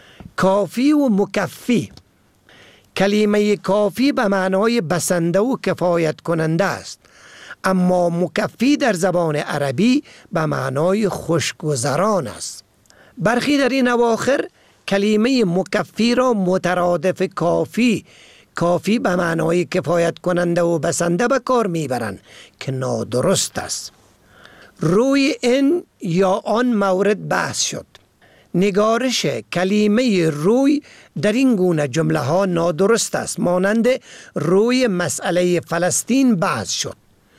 کافی و مکفی. کلمه کافی به معنای بسنده و کفایت کننده است، اما مکفی در زبان عربی به معنای خوشگذران است. برخی در این اواخر کلمه مکفی را مترادف کافی کافی به معنای کفایت کننده و بسنده به کار میبرند که نادرست است. روی این یا آن مورد بحث شد. نگارش کلمه روی در این گونه جمله ها نادرست است، مانند روی مسئله فلسطین بحث شد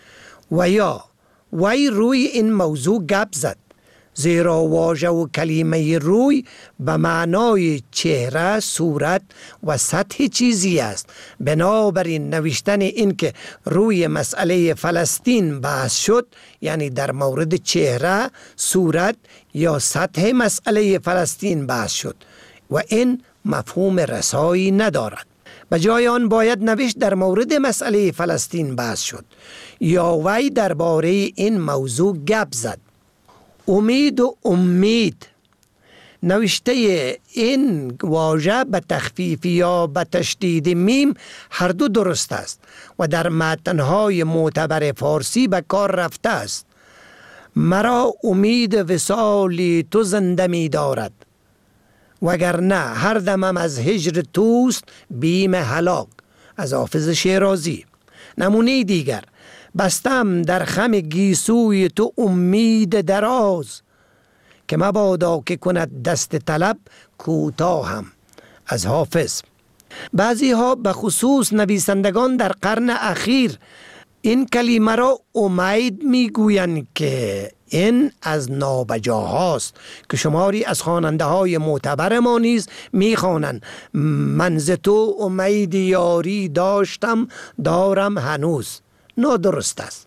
و یا وی روی این موضوع گپ زد، زیرا واژه و کلمه روی به معنای چهره، صورت و سطح چیزی است. بنابراین نوشتن این که روی مسئله فلسطین بحث شد، یعنی در مورد چهره، صورت یا سطح مسئله فلسطین بحث شد و این مفهوم رسایی ندارد. به جای آن باید نوشت در مورد مسئله فلسطین بحث شد یا وی درباره این موضوع گپ زد. امید و امید. نوشته این واژه به تخفیف یا به تشدید میم هر دو درست است و در متنهای معتبر فارسی به کار رفته است. مرا امید وصالی تو زنده می دارد، وگرنه هر دمم از هجر توست بیم هلاک. از حافظ شیرازی. نمونه دیگر: بستم در خم گیسوی تو امید دراز، که مبادا که کند دست طلب کوتاهم. از حافظ. بعضی ها به خصوص نویسندگان در قرن اخیر این کلمه را امید میگویند که این از نابجاهاست که شماری از خواننده های معتبر ما نیز میخوانند من ز تو امید یاری داشتم دارم هنوز. نادرست است.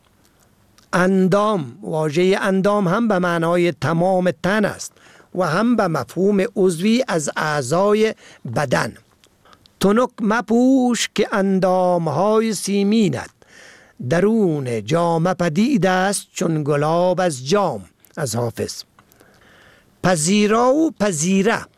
اندام. واژه اندام هم به معنای تمام تن است و هم به مفهوم عضوی از اعضای بدن. تنک مپوش که اندام های سیمینت، درون جام پدید است چون گلاب از جام. از حافظ. پذیرا و پذیره.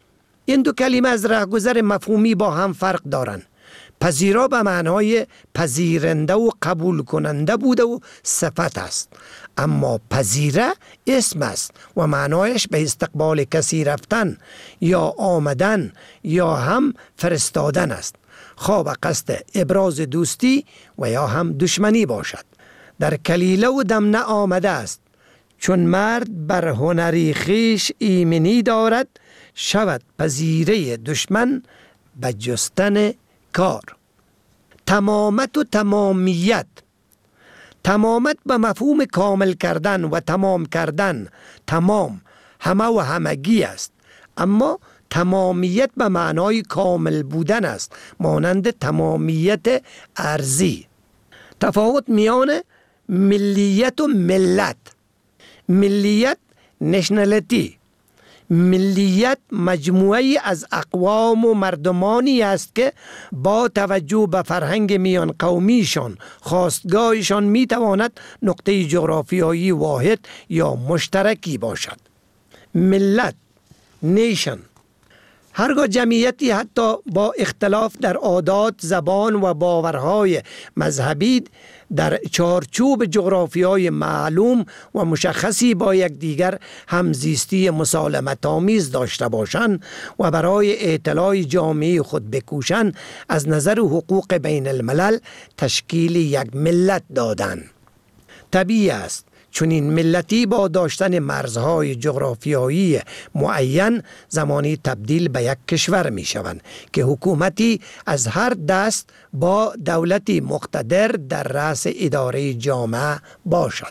این دو کلمه از رهگذر مفهومی با هم فرق دارند. پذیرا به معنای پذیرنده و قبول کننده بوده و صفت است، اما پذیره اسم است و معنایش به استقبال کسی رفتن یا آمدن یا هم فرستادن است، خواه به قصد ابراز دوستی و یا هم دشمنی باشد. در کلیله و دمنه آمده است: چون مرد بر هنری خویش ایمنی دارد، شود پذیره دشمن به جستن کار. تمامت و تمامیت. تمامت به مفهوم کامل کردن و تمام کردن، تمام، همه و همگی است، اما تمامیت به معنای کامل بودن است، مانند تمامیت ارضی. تفاوت میان ملیت و ملت. ملیت نشنالیتی. ملیت مجموعی از اقوام و مردمانی است که با توجه به فرهنگ میان قومیشان، خاستگاهشان می تواند نقطه جغرافیایی واحد یا مشترکی باشد. ملت، نیشن، هرگاه جمعیتی حتی با اختلاف در عادات، زبان و باورهای مذهبی در چارچوب جغرافیای معلوم و مشخصی با یکدیگر همزیستی مسالمت آمیز داشته باشند و برای اطلاع جامعه خود بکوشند، از نظر حقوق بین الملل تشکیل یک ملت دادند. طبیعی است چون این ملتی با داشتن مرزهای جغرافیایی معین زمانی تبدیل به یک کشور می شوند که حکومتی از هر دست با دولتی مقتدر در رأس اداره جامعه باشد.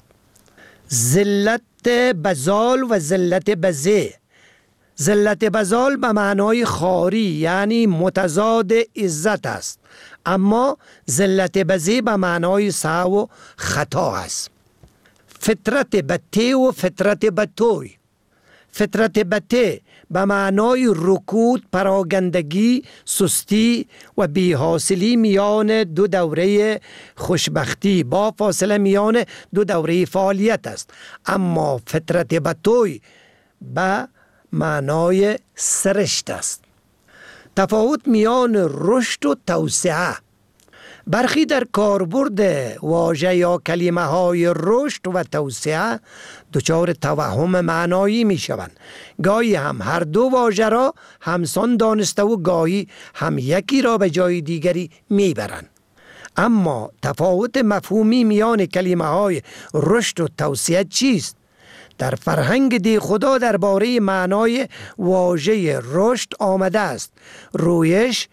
ذلت بزال و ذلت بزه. ذلت بزال به معنای خاری یعنی متضاد عزت است، اما ذلت بزه به معنای سهو و خطا است. فطرت بته و فطرت بتوی. فطرت بته به معنای رکود، پراگندگی، سستی و بی‌حاصلی میان دو دوره خوشبختی با فاصله میان دو دوره فعالیت است، اما فطرت بتوی به معنای سرشت است. تفاوت میان رشد و توسعه. برخی در کاربرد واژه یا کلمه های رشد و توسعه دچار توهم معنایی می شوند. گاهی هم هر دو واژه را همسان دانسته و گاهی هم یکی را به جای دیگری می برند. اما تفاوت مفهومی میان کلمه های رشد و توسعه چیست؟ در فرهنگ دی خدا درباره معنای واژه رشد آمده است: رویش،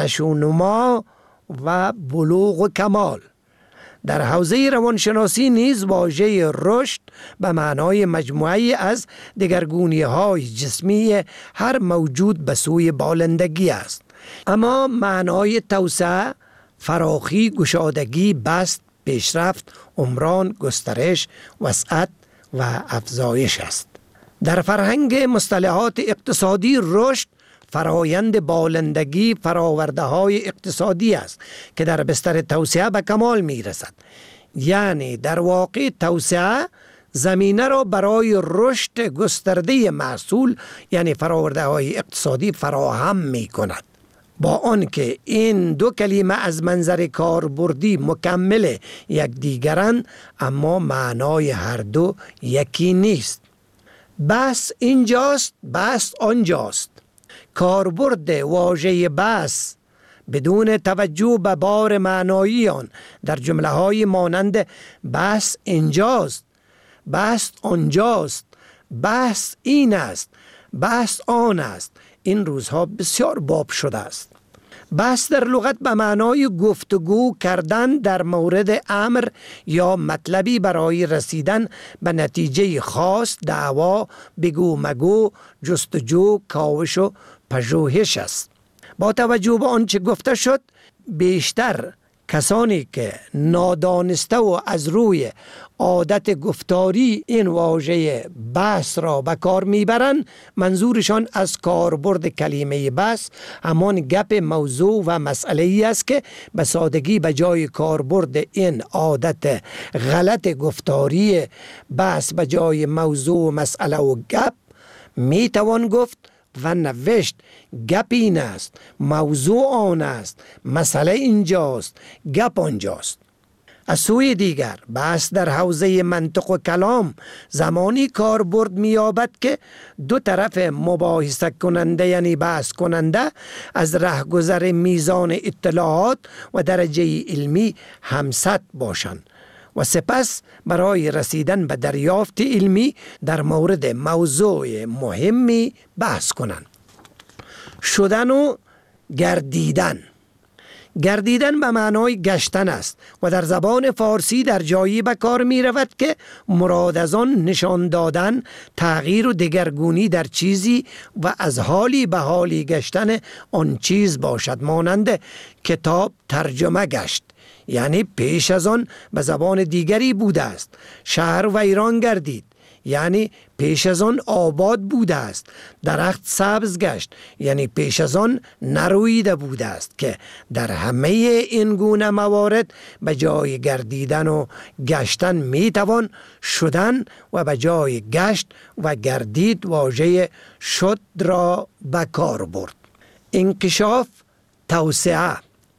نشونما و بلوغ و کمال. در حوزه روانشناسی نیز واژه رشد به معنای مجموعی از دگرگونی‌های جسمی هر موجود به سوی بالندگی است، اما معنای توسعه فراخی، گشادگی، بست، پیشرفت، عمران، گسترش، وسعت و افزایش است. در فرهنگ مصطلحات اقتصادی رشد فرایند بالندگی فراورده های اقتصادی است که در بستر توسعه به کمال می رسد. یعنی در واقع توسعه زمینه را برای رشد گسترده محصول یعنی فراورده های اقتصادی فراهم می کند. با آنکه این دو کلمه از منظر کاربردی مکمل یکدیگرند، اما معنای هر دو یکی نیست. بس اینجاست، بس آنجاست. کاربرد واژه بس بدون توجه به بار معنایی آن در جمله های مانند بس اینجاست، بس آنجاست، بس این است، بس آن است، این روزها بسیار باب شده است. بس در لغت به معنای گفتگو کردن در مورد امر یا مطلبی برای رسیدن به نتیجه خاص، دعوا، بگو مگو، جستجو، کاوش و پژوهش است. با توجه به آنچه گفته شد، بیشتر کسانی که نادانسته و از روی عادت گفتاری این واژه بس را به کار میبرند، منظورشان از کاربرد کلمه بس همان گپ موضوع و مسئله ای است که به سادگی به جای کاربرد این عادت غلط گفتاری بس به جای موضوع و مسئله و گپ میتوان گفت و نوشت گپ این است، موضوع آن است، مسئله اینجاست، گپ آنجاست. از سوی دیگر بحث در حوزه منطق و کلام زمانی کاربرد می‌یابد که دو طرف مباحثه کننده یعنی بحث کننده از رهگذر میزان اطلاعات و درجه علمی همسط باشند و سپس برای رسیدن به دریافت علمی در مورد موضوع مهمی بحث کنند. شدن و گردیدن. گردیدن به معنای گشتن است و در زبان فارسی در جایی به کار می رود که مراد از آن نشان دادن تغییر و دگرگونی در چیزی و از حالی به حالی گشتن آن چیز باشد، مانند کتاب ترجمه گشت، یعنی پیش از آن به زبان دیگری بوده است. شهر ویران گردید، یعنی پیش از آن آباد بوده است. درخت سبز گشت، یعنی پیش از آن نرویده بوده است، که در همه این گونه موارد به جای گردیدن و گشتن میتوان شدن و به جای گشت و گردید واژه شد را به کار برد. انکشاف، توسعه.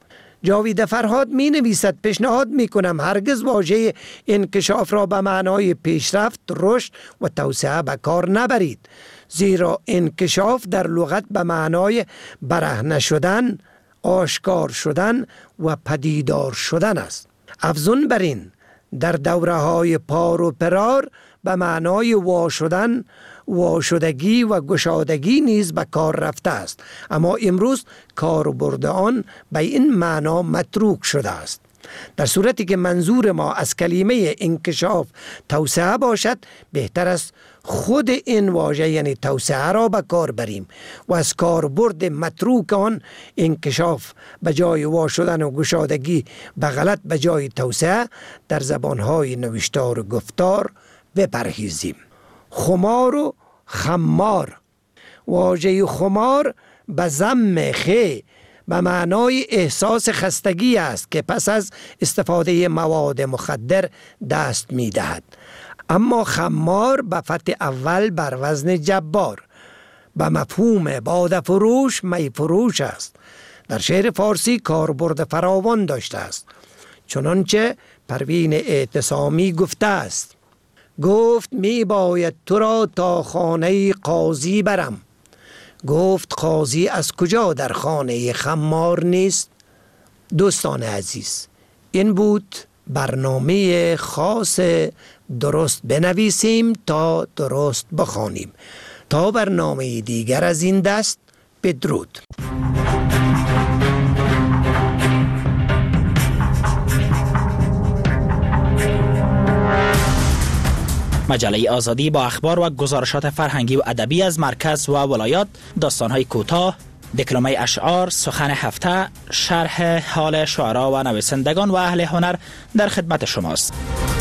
جاوید فرهاد می نویسد پیشنهاد می کنم هرگز واژه انکشاف را به معنای پیشرفت، رشد و توسعه به کار نبرید، زیرا انکشاف در لغت به معنای برهنه شدن، آشکار شدن و پدیدار شدن است. افزون بر این در دوره های پار و پرار به معنای وا شدن، واشدگی و گشادگی نیز به کار رفته است، اما امروز کاربرد آن به این معنا متروک شده است. در صورتی که منظور ما از کلمه انکشاف توسعه باشد، بهتر است خود این واژه یعنی توسعه را به کار بریم و از کاربرد متروک آن انکشاف به جای وا شدن و گشادگی به غلط به جای توسعه در زبانهای نوشتار و گفتار بپرهیزیم. خمار و خمار. واژه خمار به ضم خ به معنای احساس خستگی است که پس از استفاده مواد مخدر دست می دهد. اما خمار به فتح اول بر وزن جبار به مفهوم باده فروش، می فروش است. در شعر فارسی کاربرد فراوان داشته است، چنانچه پروین اعتصامی گفته است: گفت می باید تو را تا خانه قاضی برم، گفت قاضی از کجا در خانه خمار نیست. دوستان عزیز، این بود برنامه خاص درست بنویسیم تا درست بخوانیم. تا برنامه دیگر از این دست، بدرود. مجله آزادی با اخبار و گزارشات فرهنگی و ادبی از مرکز و ولایات، داستان‌های کوتاه، دکلمه اشعار، سخن هفته، شرح حال شعرا و نویسندگان و اهل هنر در خدمت شماست.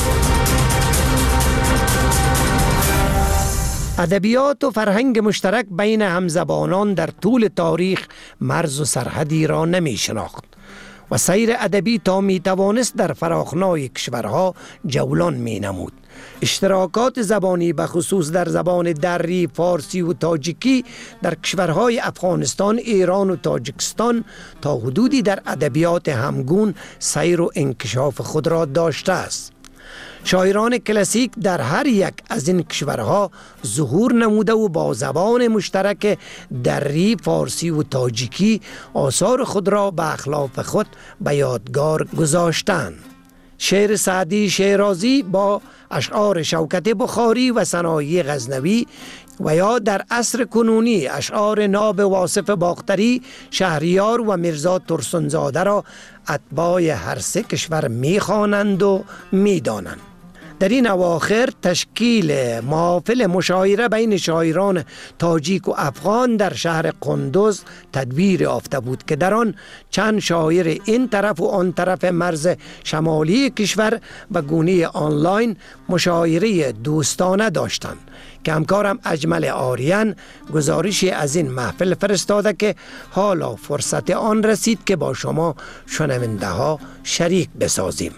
ادبیات و فرهنگ مشترک بین همزبانان در طول تاریخ مرز و سرحدی را نمی شناخت و سیر ادبی تا می توانست در فراخنای کشورها جولان می نمود. اشتراکات زبانی به خصوص در زبان دری، فارسی و تاجیکی در کشورهای افغانستان، ایران و تاجیکستان تا حدودی در ادبیات همگون سیر و انکشاف خود را داشته است. شاعران کلاسیک در هر یک از این کشورها ظهور نموده و با زبان مشترک دری، فارسی و تاجیکی آثار خود را به اخلاف خود به یادگار گذاشتند. شعر سعدی شیرازی با اشعار شوکت بخاری و صنایع غزنوی و یا در عصر کنونی اشعار ناب واصف باختری، شهریار و میرزا ترسنزاده را اتباع هر سه کشور می‌خوانند و می‌دانند. در این اواخر تشکیل محافل مشاعره بین شاعران تاجیک و افغان در شهر قندوز تدبیر یافته بود که در آن چند شاعر این طرف و آن طرف مرز شمالی کشور به گونه آنلاین مشاعره دوستانه داشتند که همکارم اجمل آریان گزارشی از این محفل فرستاده که حالا فرصت آن رسید که با شما شنونده ها شریک بسازیم.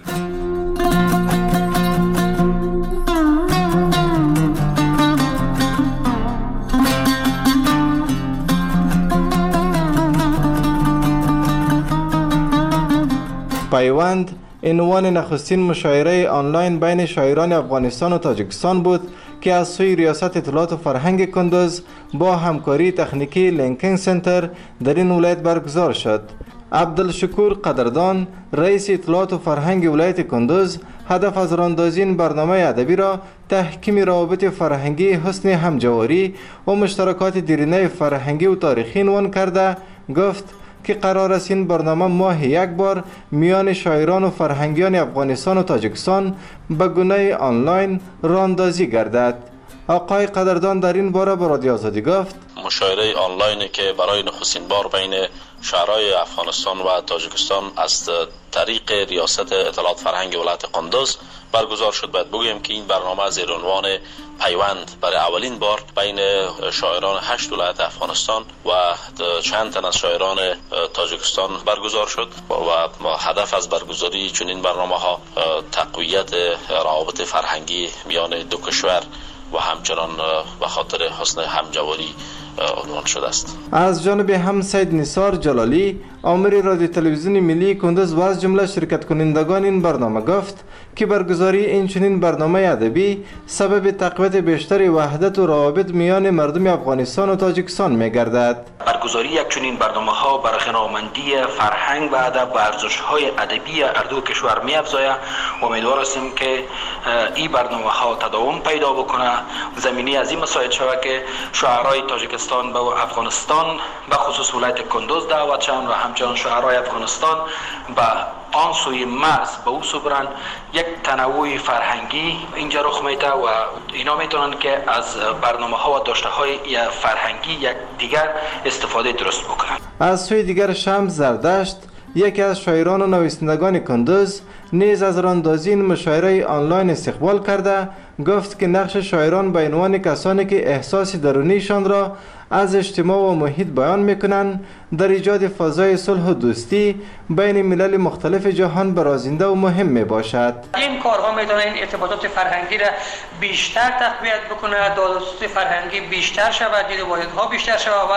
پیوند عنوان نخستین مشاعره آنلاین بین شاعران افغانستان و تاجیکستان بود که از سوی ریاست اطلاعات و فرهنگ کندوز با همکاری تکنیکی لینکینگ سنتر در این ولایت برگزار شد. عبدالشکور قدردان رئیس اطلاعات و فرهنگ ولایت کندوز هدف از راندازی این برنامه ادبی را تحکیم روابط فرهنگی، حسن همجواری و مشترکات دیرینه فرهنگی و تاریخی عنوان کرده گفت که قرار است این برنامه ماه یک بار میان شاعران و فرهنگیان افغانستان و تاجیکستان به گونه آنلاین راندازی گردد. آقای قدردان در این باره به رادیو آزادی گفت مشاعره آنلاینی که برای نخستین بار بین شاعرای افغانستان و تاجیکستان از طریق ریاست اطلاعات فرهنگ ولایت قندوز برگزار شد. باید بگویم که این برنامه زیر عنوان پیوند برای اولین بار بین شاعران هشت ولایت افغانستان و چند تن از شاعران تاجیکستان برگزار شد و هدف از برگزاری چنین برنامه ها تقویت روابط فرهنگی میان دو کشور و همچنان به خاطر حسن همجواری عنوان شده است. از جانب هم سید نثار جلالی آمر رادیو تلویزیون ملی کندوز و از جمله شرکت کنندگان این برنامه گفت که برگزاری این چنین برنامه ادبی سبب تقویت بیشتر وحدت و روابط میان مردم افغانستان و تاجیکستان می‌گردد. برگزاری یک چنین برنامه‌ها بر غنامندی فرهنگ و ادب و ارزش‌های ادبی هر دو کشور می‌افزاید و امیدوار هستیم که این برنامه‌ها تداوم پیدا بکنه، زمینه از این مساعد شود که شاعرای تاجیکستان به افغانستان به خصوص ولایت کندوز دعوت شوند و همچنان شاعرای افغانستان به آن سوی مرز به او سبرند. یک تنوع فرهنگی اینجا رخ میده و اینا میتونن که از برنامه ها و داشته های فرهنگی یک دیگر استفاده درست بکنن. از سوی دیگر شمس زردشت یکی از شاعران و نویسندگان کندوز نیز از راندازی این مشاعره آنلاین استقبال کرده گفت که نقش شاعران به عنوان کسانی که احساس درونیشان را از اجتماع و محیط بیان میکنند در ایجاد فضای صلح و دوستی بین ملل مختلف جهان برازنده و مهم می باشد. این کارها میتونه این ارتباطات فرهنگی را بیشتر تقویت بکنه، دادرسی فرهنگی بیشتر شود، دید واحدها بیشتر شود و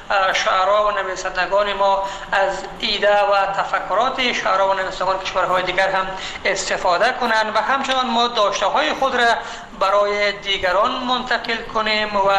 شاعران و نویسندگان ما از ایده و تفکرات شاعران و نویسندگان کشورهای دیگر هم استفاده کنند و همچنان ما داشته های خود را برای دیگران منتقل کنیم و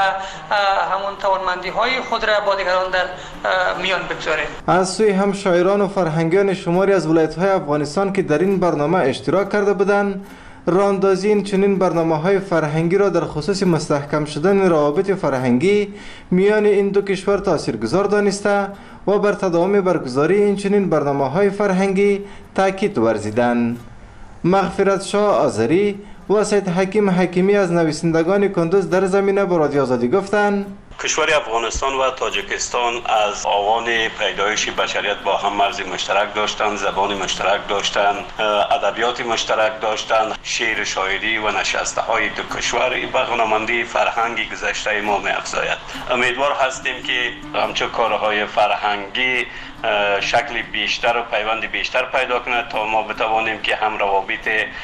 همون توانمندی های خود را با دیگران در میان بگذاریم. از سوی هم شاعران و فرهنگیان شماری از ولایت‌های افغانستان که در این برنامه اشتراک کرده بودند راندازی این چنین برنامه‌های فرهنگی را در خصوص مستحکم شدن روابط فرهنگی میان این دو کشور تاثیرگذار دانسته و بر تداوم برگزاری این چنین برنامه‌های فرهنگی تاکید ورزیدند. مغفرت شاه آذری و سید حکیم حکیمی از نویسندگان کندوز در زمینه با رادیو آزادی گفتند کشور افغانستان و تاجیکستان از آوان پیدایش بشریت با هم مرز مشترک داشتند، زبان مشترک داشتند، ادبیات مشترک داشتند، شعر شاعری و نشسته های دو کشور به غنامندی فرهنگی گذشته ما می‌افزاید. امیدوار هستیم که همچون کارهای فرهنگی شکل بیشتر و پیوند بیشتر پیدا کنه تا ما بتوانیم که هم روابط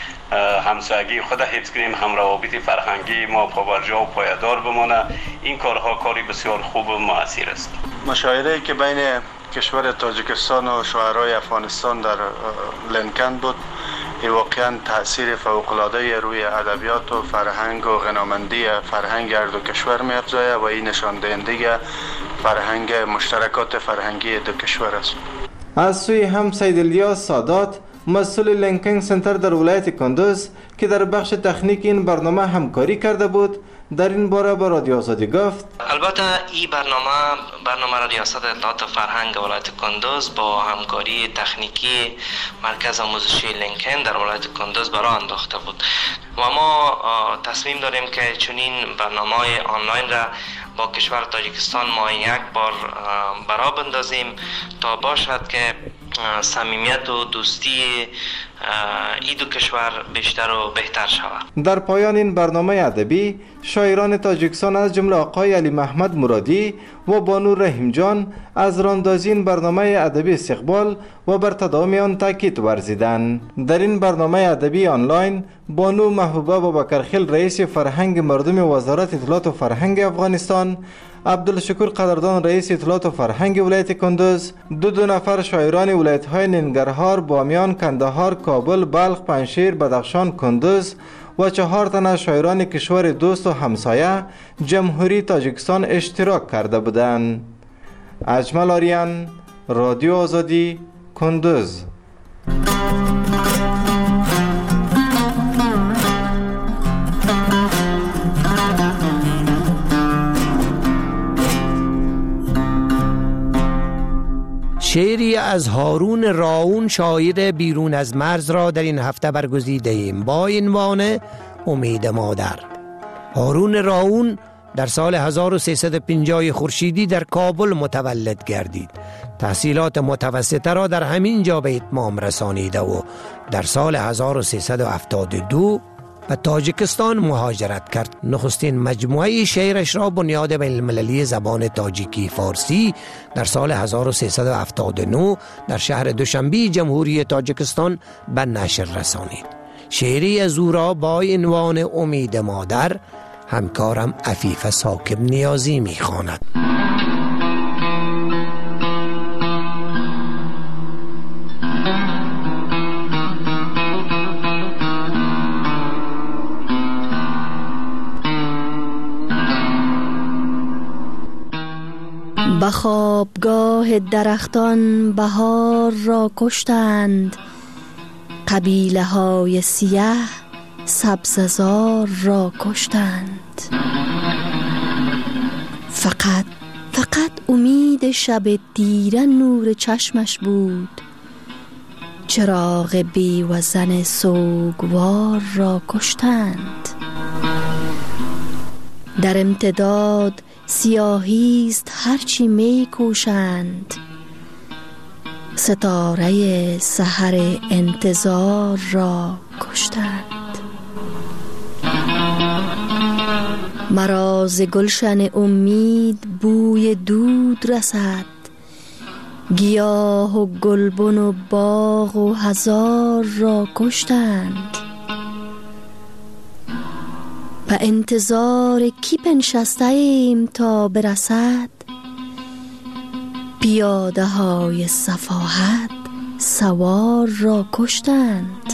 همسایگی خود حفظ کنیم، هم روابط فرهنگی ما پابرجا و پایدار بمانه. این کارها کاری بسیار خوب و مؤثر است. مشاعره‌ای که بین کشور تاجیکستان و شاعرای افغانستان در لنکن بود این واقعا تاثیر فوق‌العاده روی ادبیات و فرهنگ و غنامندی فرهنگ هر دو کشور می‌افزاید و این نشان دهنده فرهنگ مشترکات فرهنگی دو کشور است. از سوی هم سید الیاس سادات مسئول لینکینگ سنتر در ولایت کندوز که در بخش تکنیک این برنامه همکاری کرده بود در این باره با رادیو آزادی گفت البته این برنامه برنامه را ریاست اطلاعات و فرهنگ ولایت کندوز با همکاری تکنیکی مرکز آموزشی لینکن در ولایت کندوز برای انداخته بود و ما تصمیم داریم که چنین برنامه‌های آنلاین را با کشور تاجیکستان ما یک بار برا بندازیم تا باشد که صمیمیت و دوستی این دو کشور بیشتر و بهتر شود. در پایان این برنامه ادبی شاعران تاجیکستان از جمله آقای علی محمد مرادی و بانو رحیم جان از راندازی این برنامه ادبی استقبال و بر تداوم آن تاکید ورزیدند. در این برنامه ادبی آنلاین بانو محبوبه بابکرخیل رئیس فرهنگ مردم وزارت اطلاعات و فرهنگ افغانستان عبدالشکور قدردان رئیس اطلاعات و فرهنگ ولایت کندوز دو دو نفر شاعران ولایت های ننگرهار، بامیان، کندهار، کابل، بلخ، پنشیر، بدخشان، کندوز و چهار تن از شاعران کشور دوست و همسایه جمهوری تاجیکستان اشتراک کرده بودند. اجمل آریان، رادیو آزادی، کندوز. شعری از هارون راون شاعر بیرون از مرز را در این هفته برگزیده ایم با عنوان امید مادر. هارون راون در سال هزار و سیصد و پنجاه خورشیدی در کابل متولد گردید. تحصیلات متوسطه را در همین جا به اتمام رسانیده و در سال هزار و سیصد و هفتاد و دو به تاجیکستان مهاجرت کرد. نخستین مجموعه شعرش را بنیاد بین المللی زبان تاجیکی فارسی در سال هزار و سیصد و هفتاد و نه در شهر دوشنبه جمهوری تاجیکستان به نشر رسانید. شعری از او را با عنوان امید مادر همکارم عفیف ساکب نیازی می‌خواند. به خوابگاه درختان بهار را کشتند، قبیله های سیاه سبززار را کشتند. فقط فقط امید شب دیره نور چشمش بود، چراغ بی وزن سوگوار را کشتند. در امتداد سیاهیست هرچی می کوشند، ستاره سحر انتظار را کشتند. مرا ز گلشن امید بوی دود رسد، گیاه و گلبن و باغ و هزار را کشتند. به انتظار کی بنشسته ایم تا برسد، پیاده های صفاحت سوار را کشتند.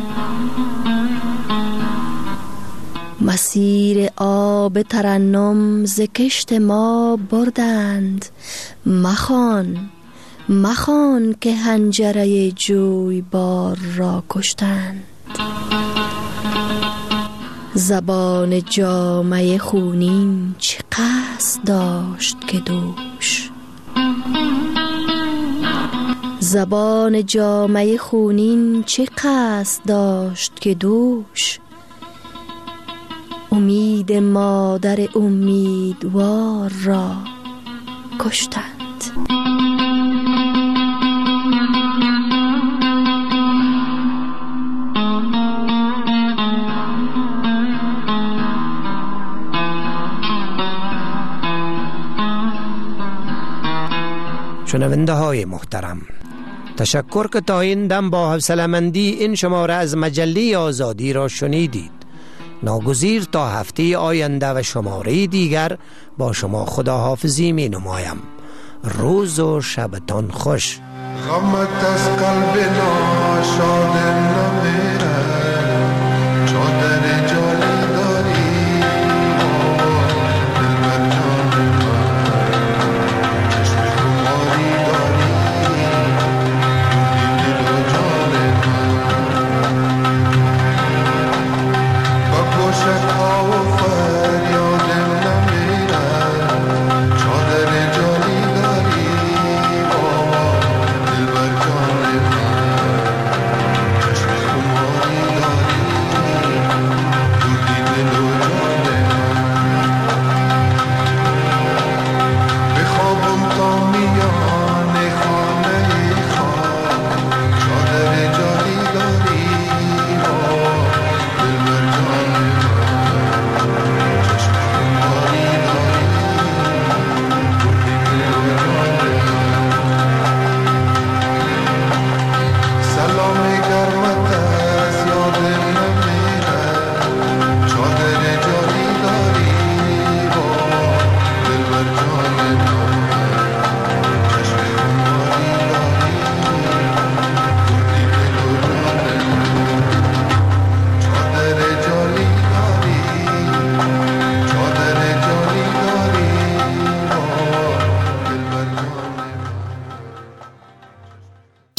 مسیر آب ترنم ز کشت ما بردند، مخوان مخوان که حنجره جویبار را کشتند. زبان جامه خونین چه قصد داشت که دوش، زبان جامه خونین چه قصد داشت که دوش، امید مادر امیدوار را کشتند. شنونده های محترم، تشکر که تا این دم با حوصله‌مندی این شماره از مجله آزادی را شنیدید. ناگزیر تا هفته آینده و شماره دیگر با شما خداحافظی می نمایم. روز و شبتان خوش. غمت از قلب ناشاد نمیره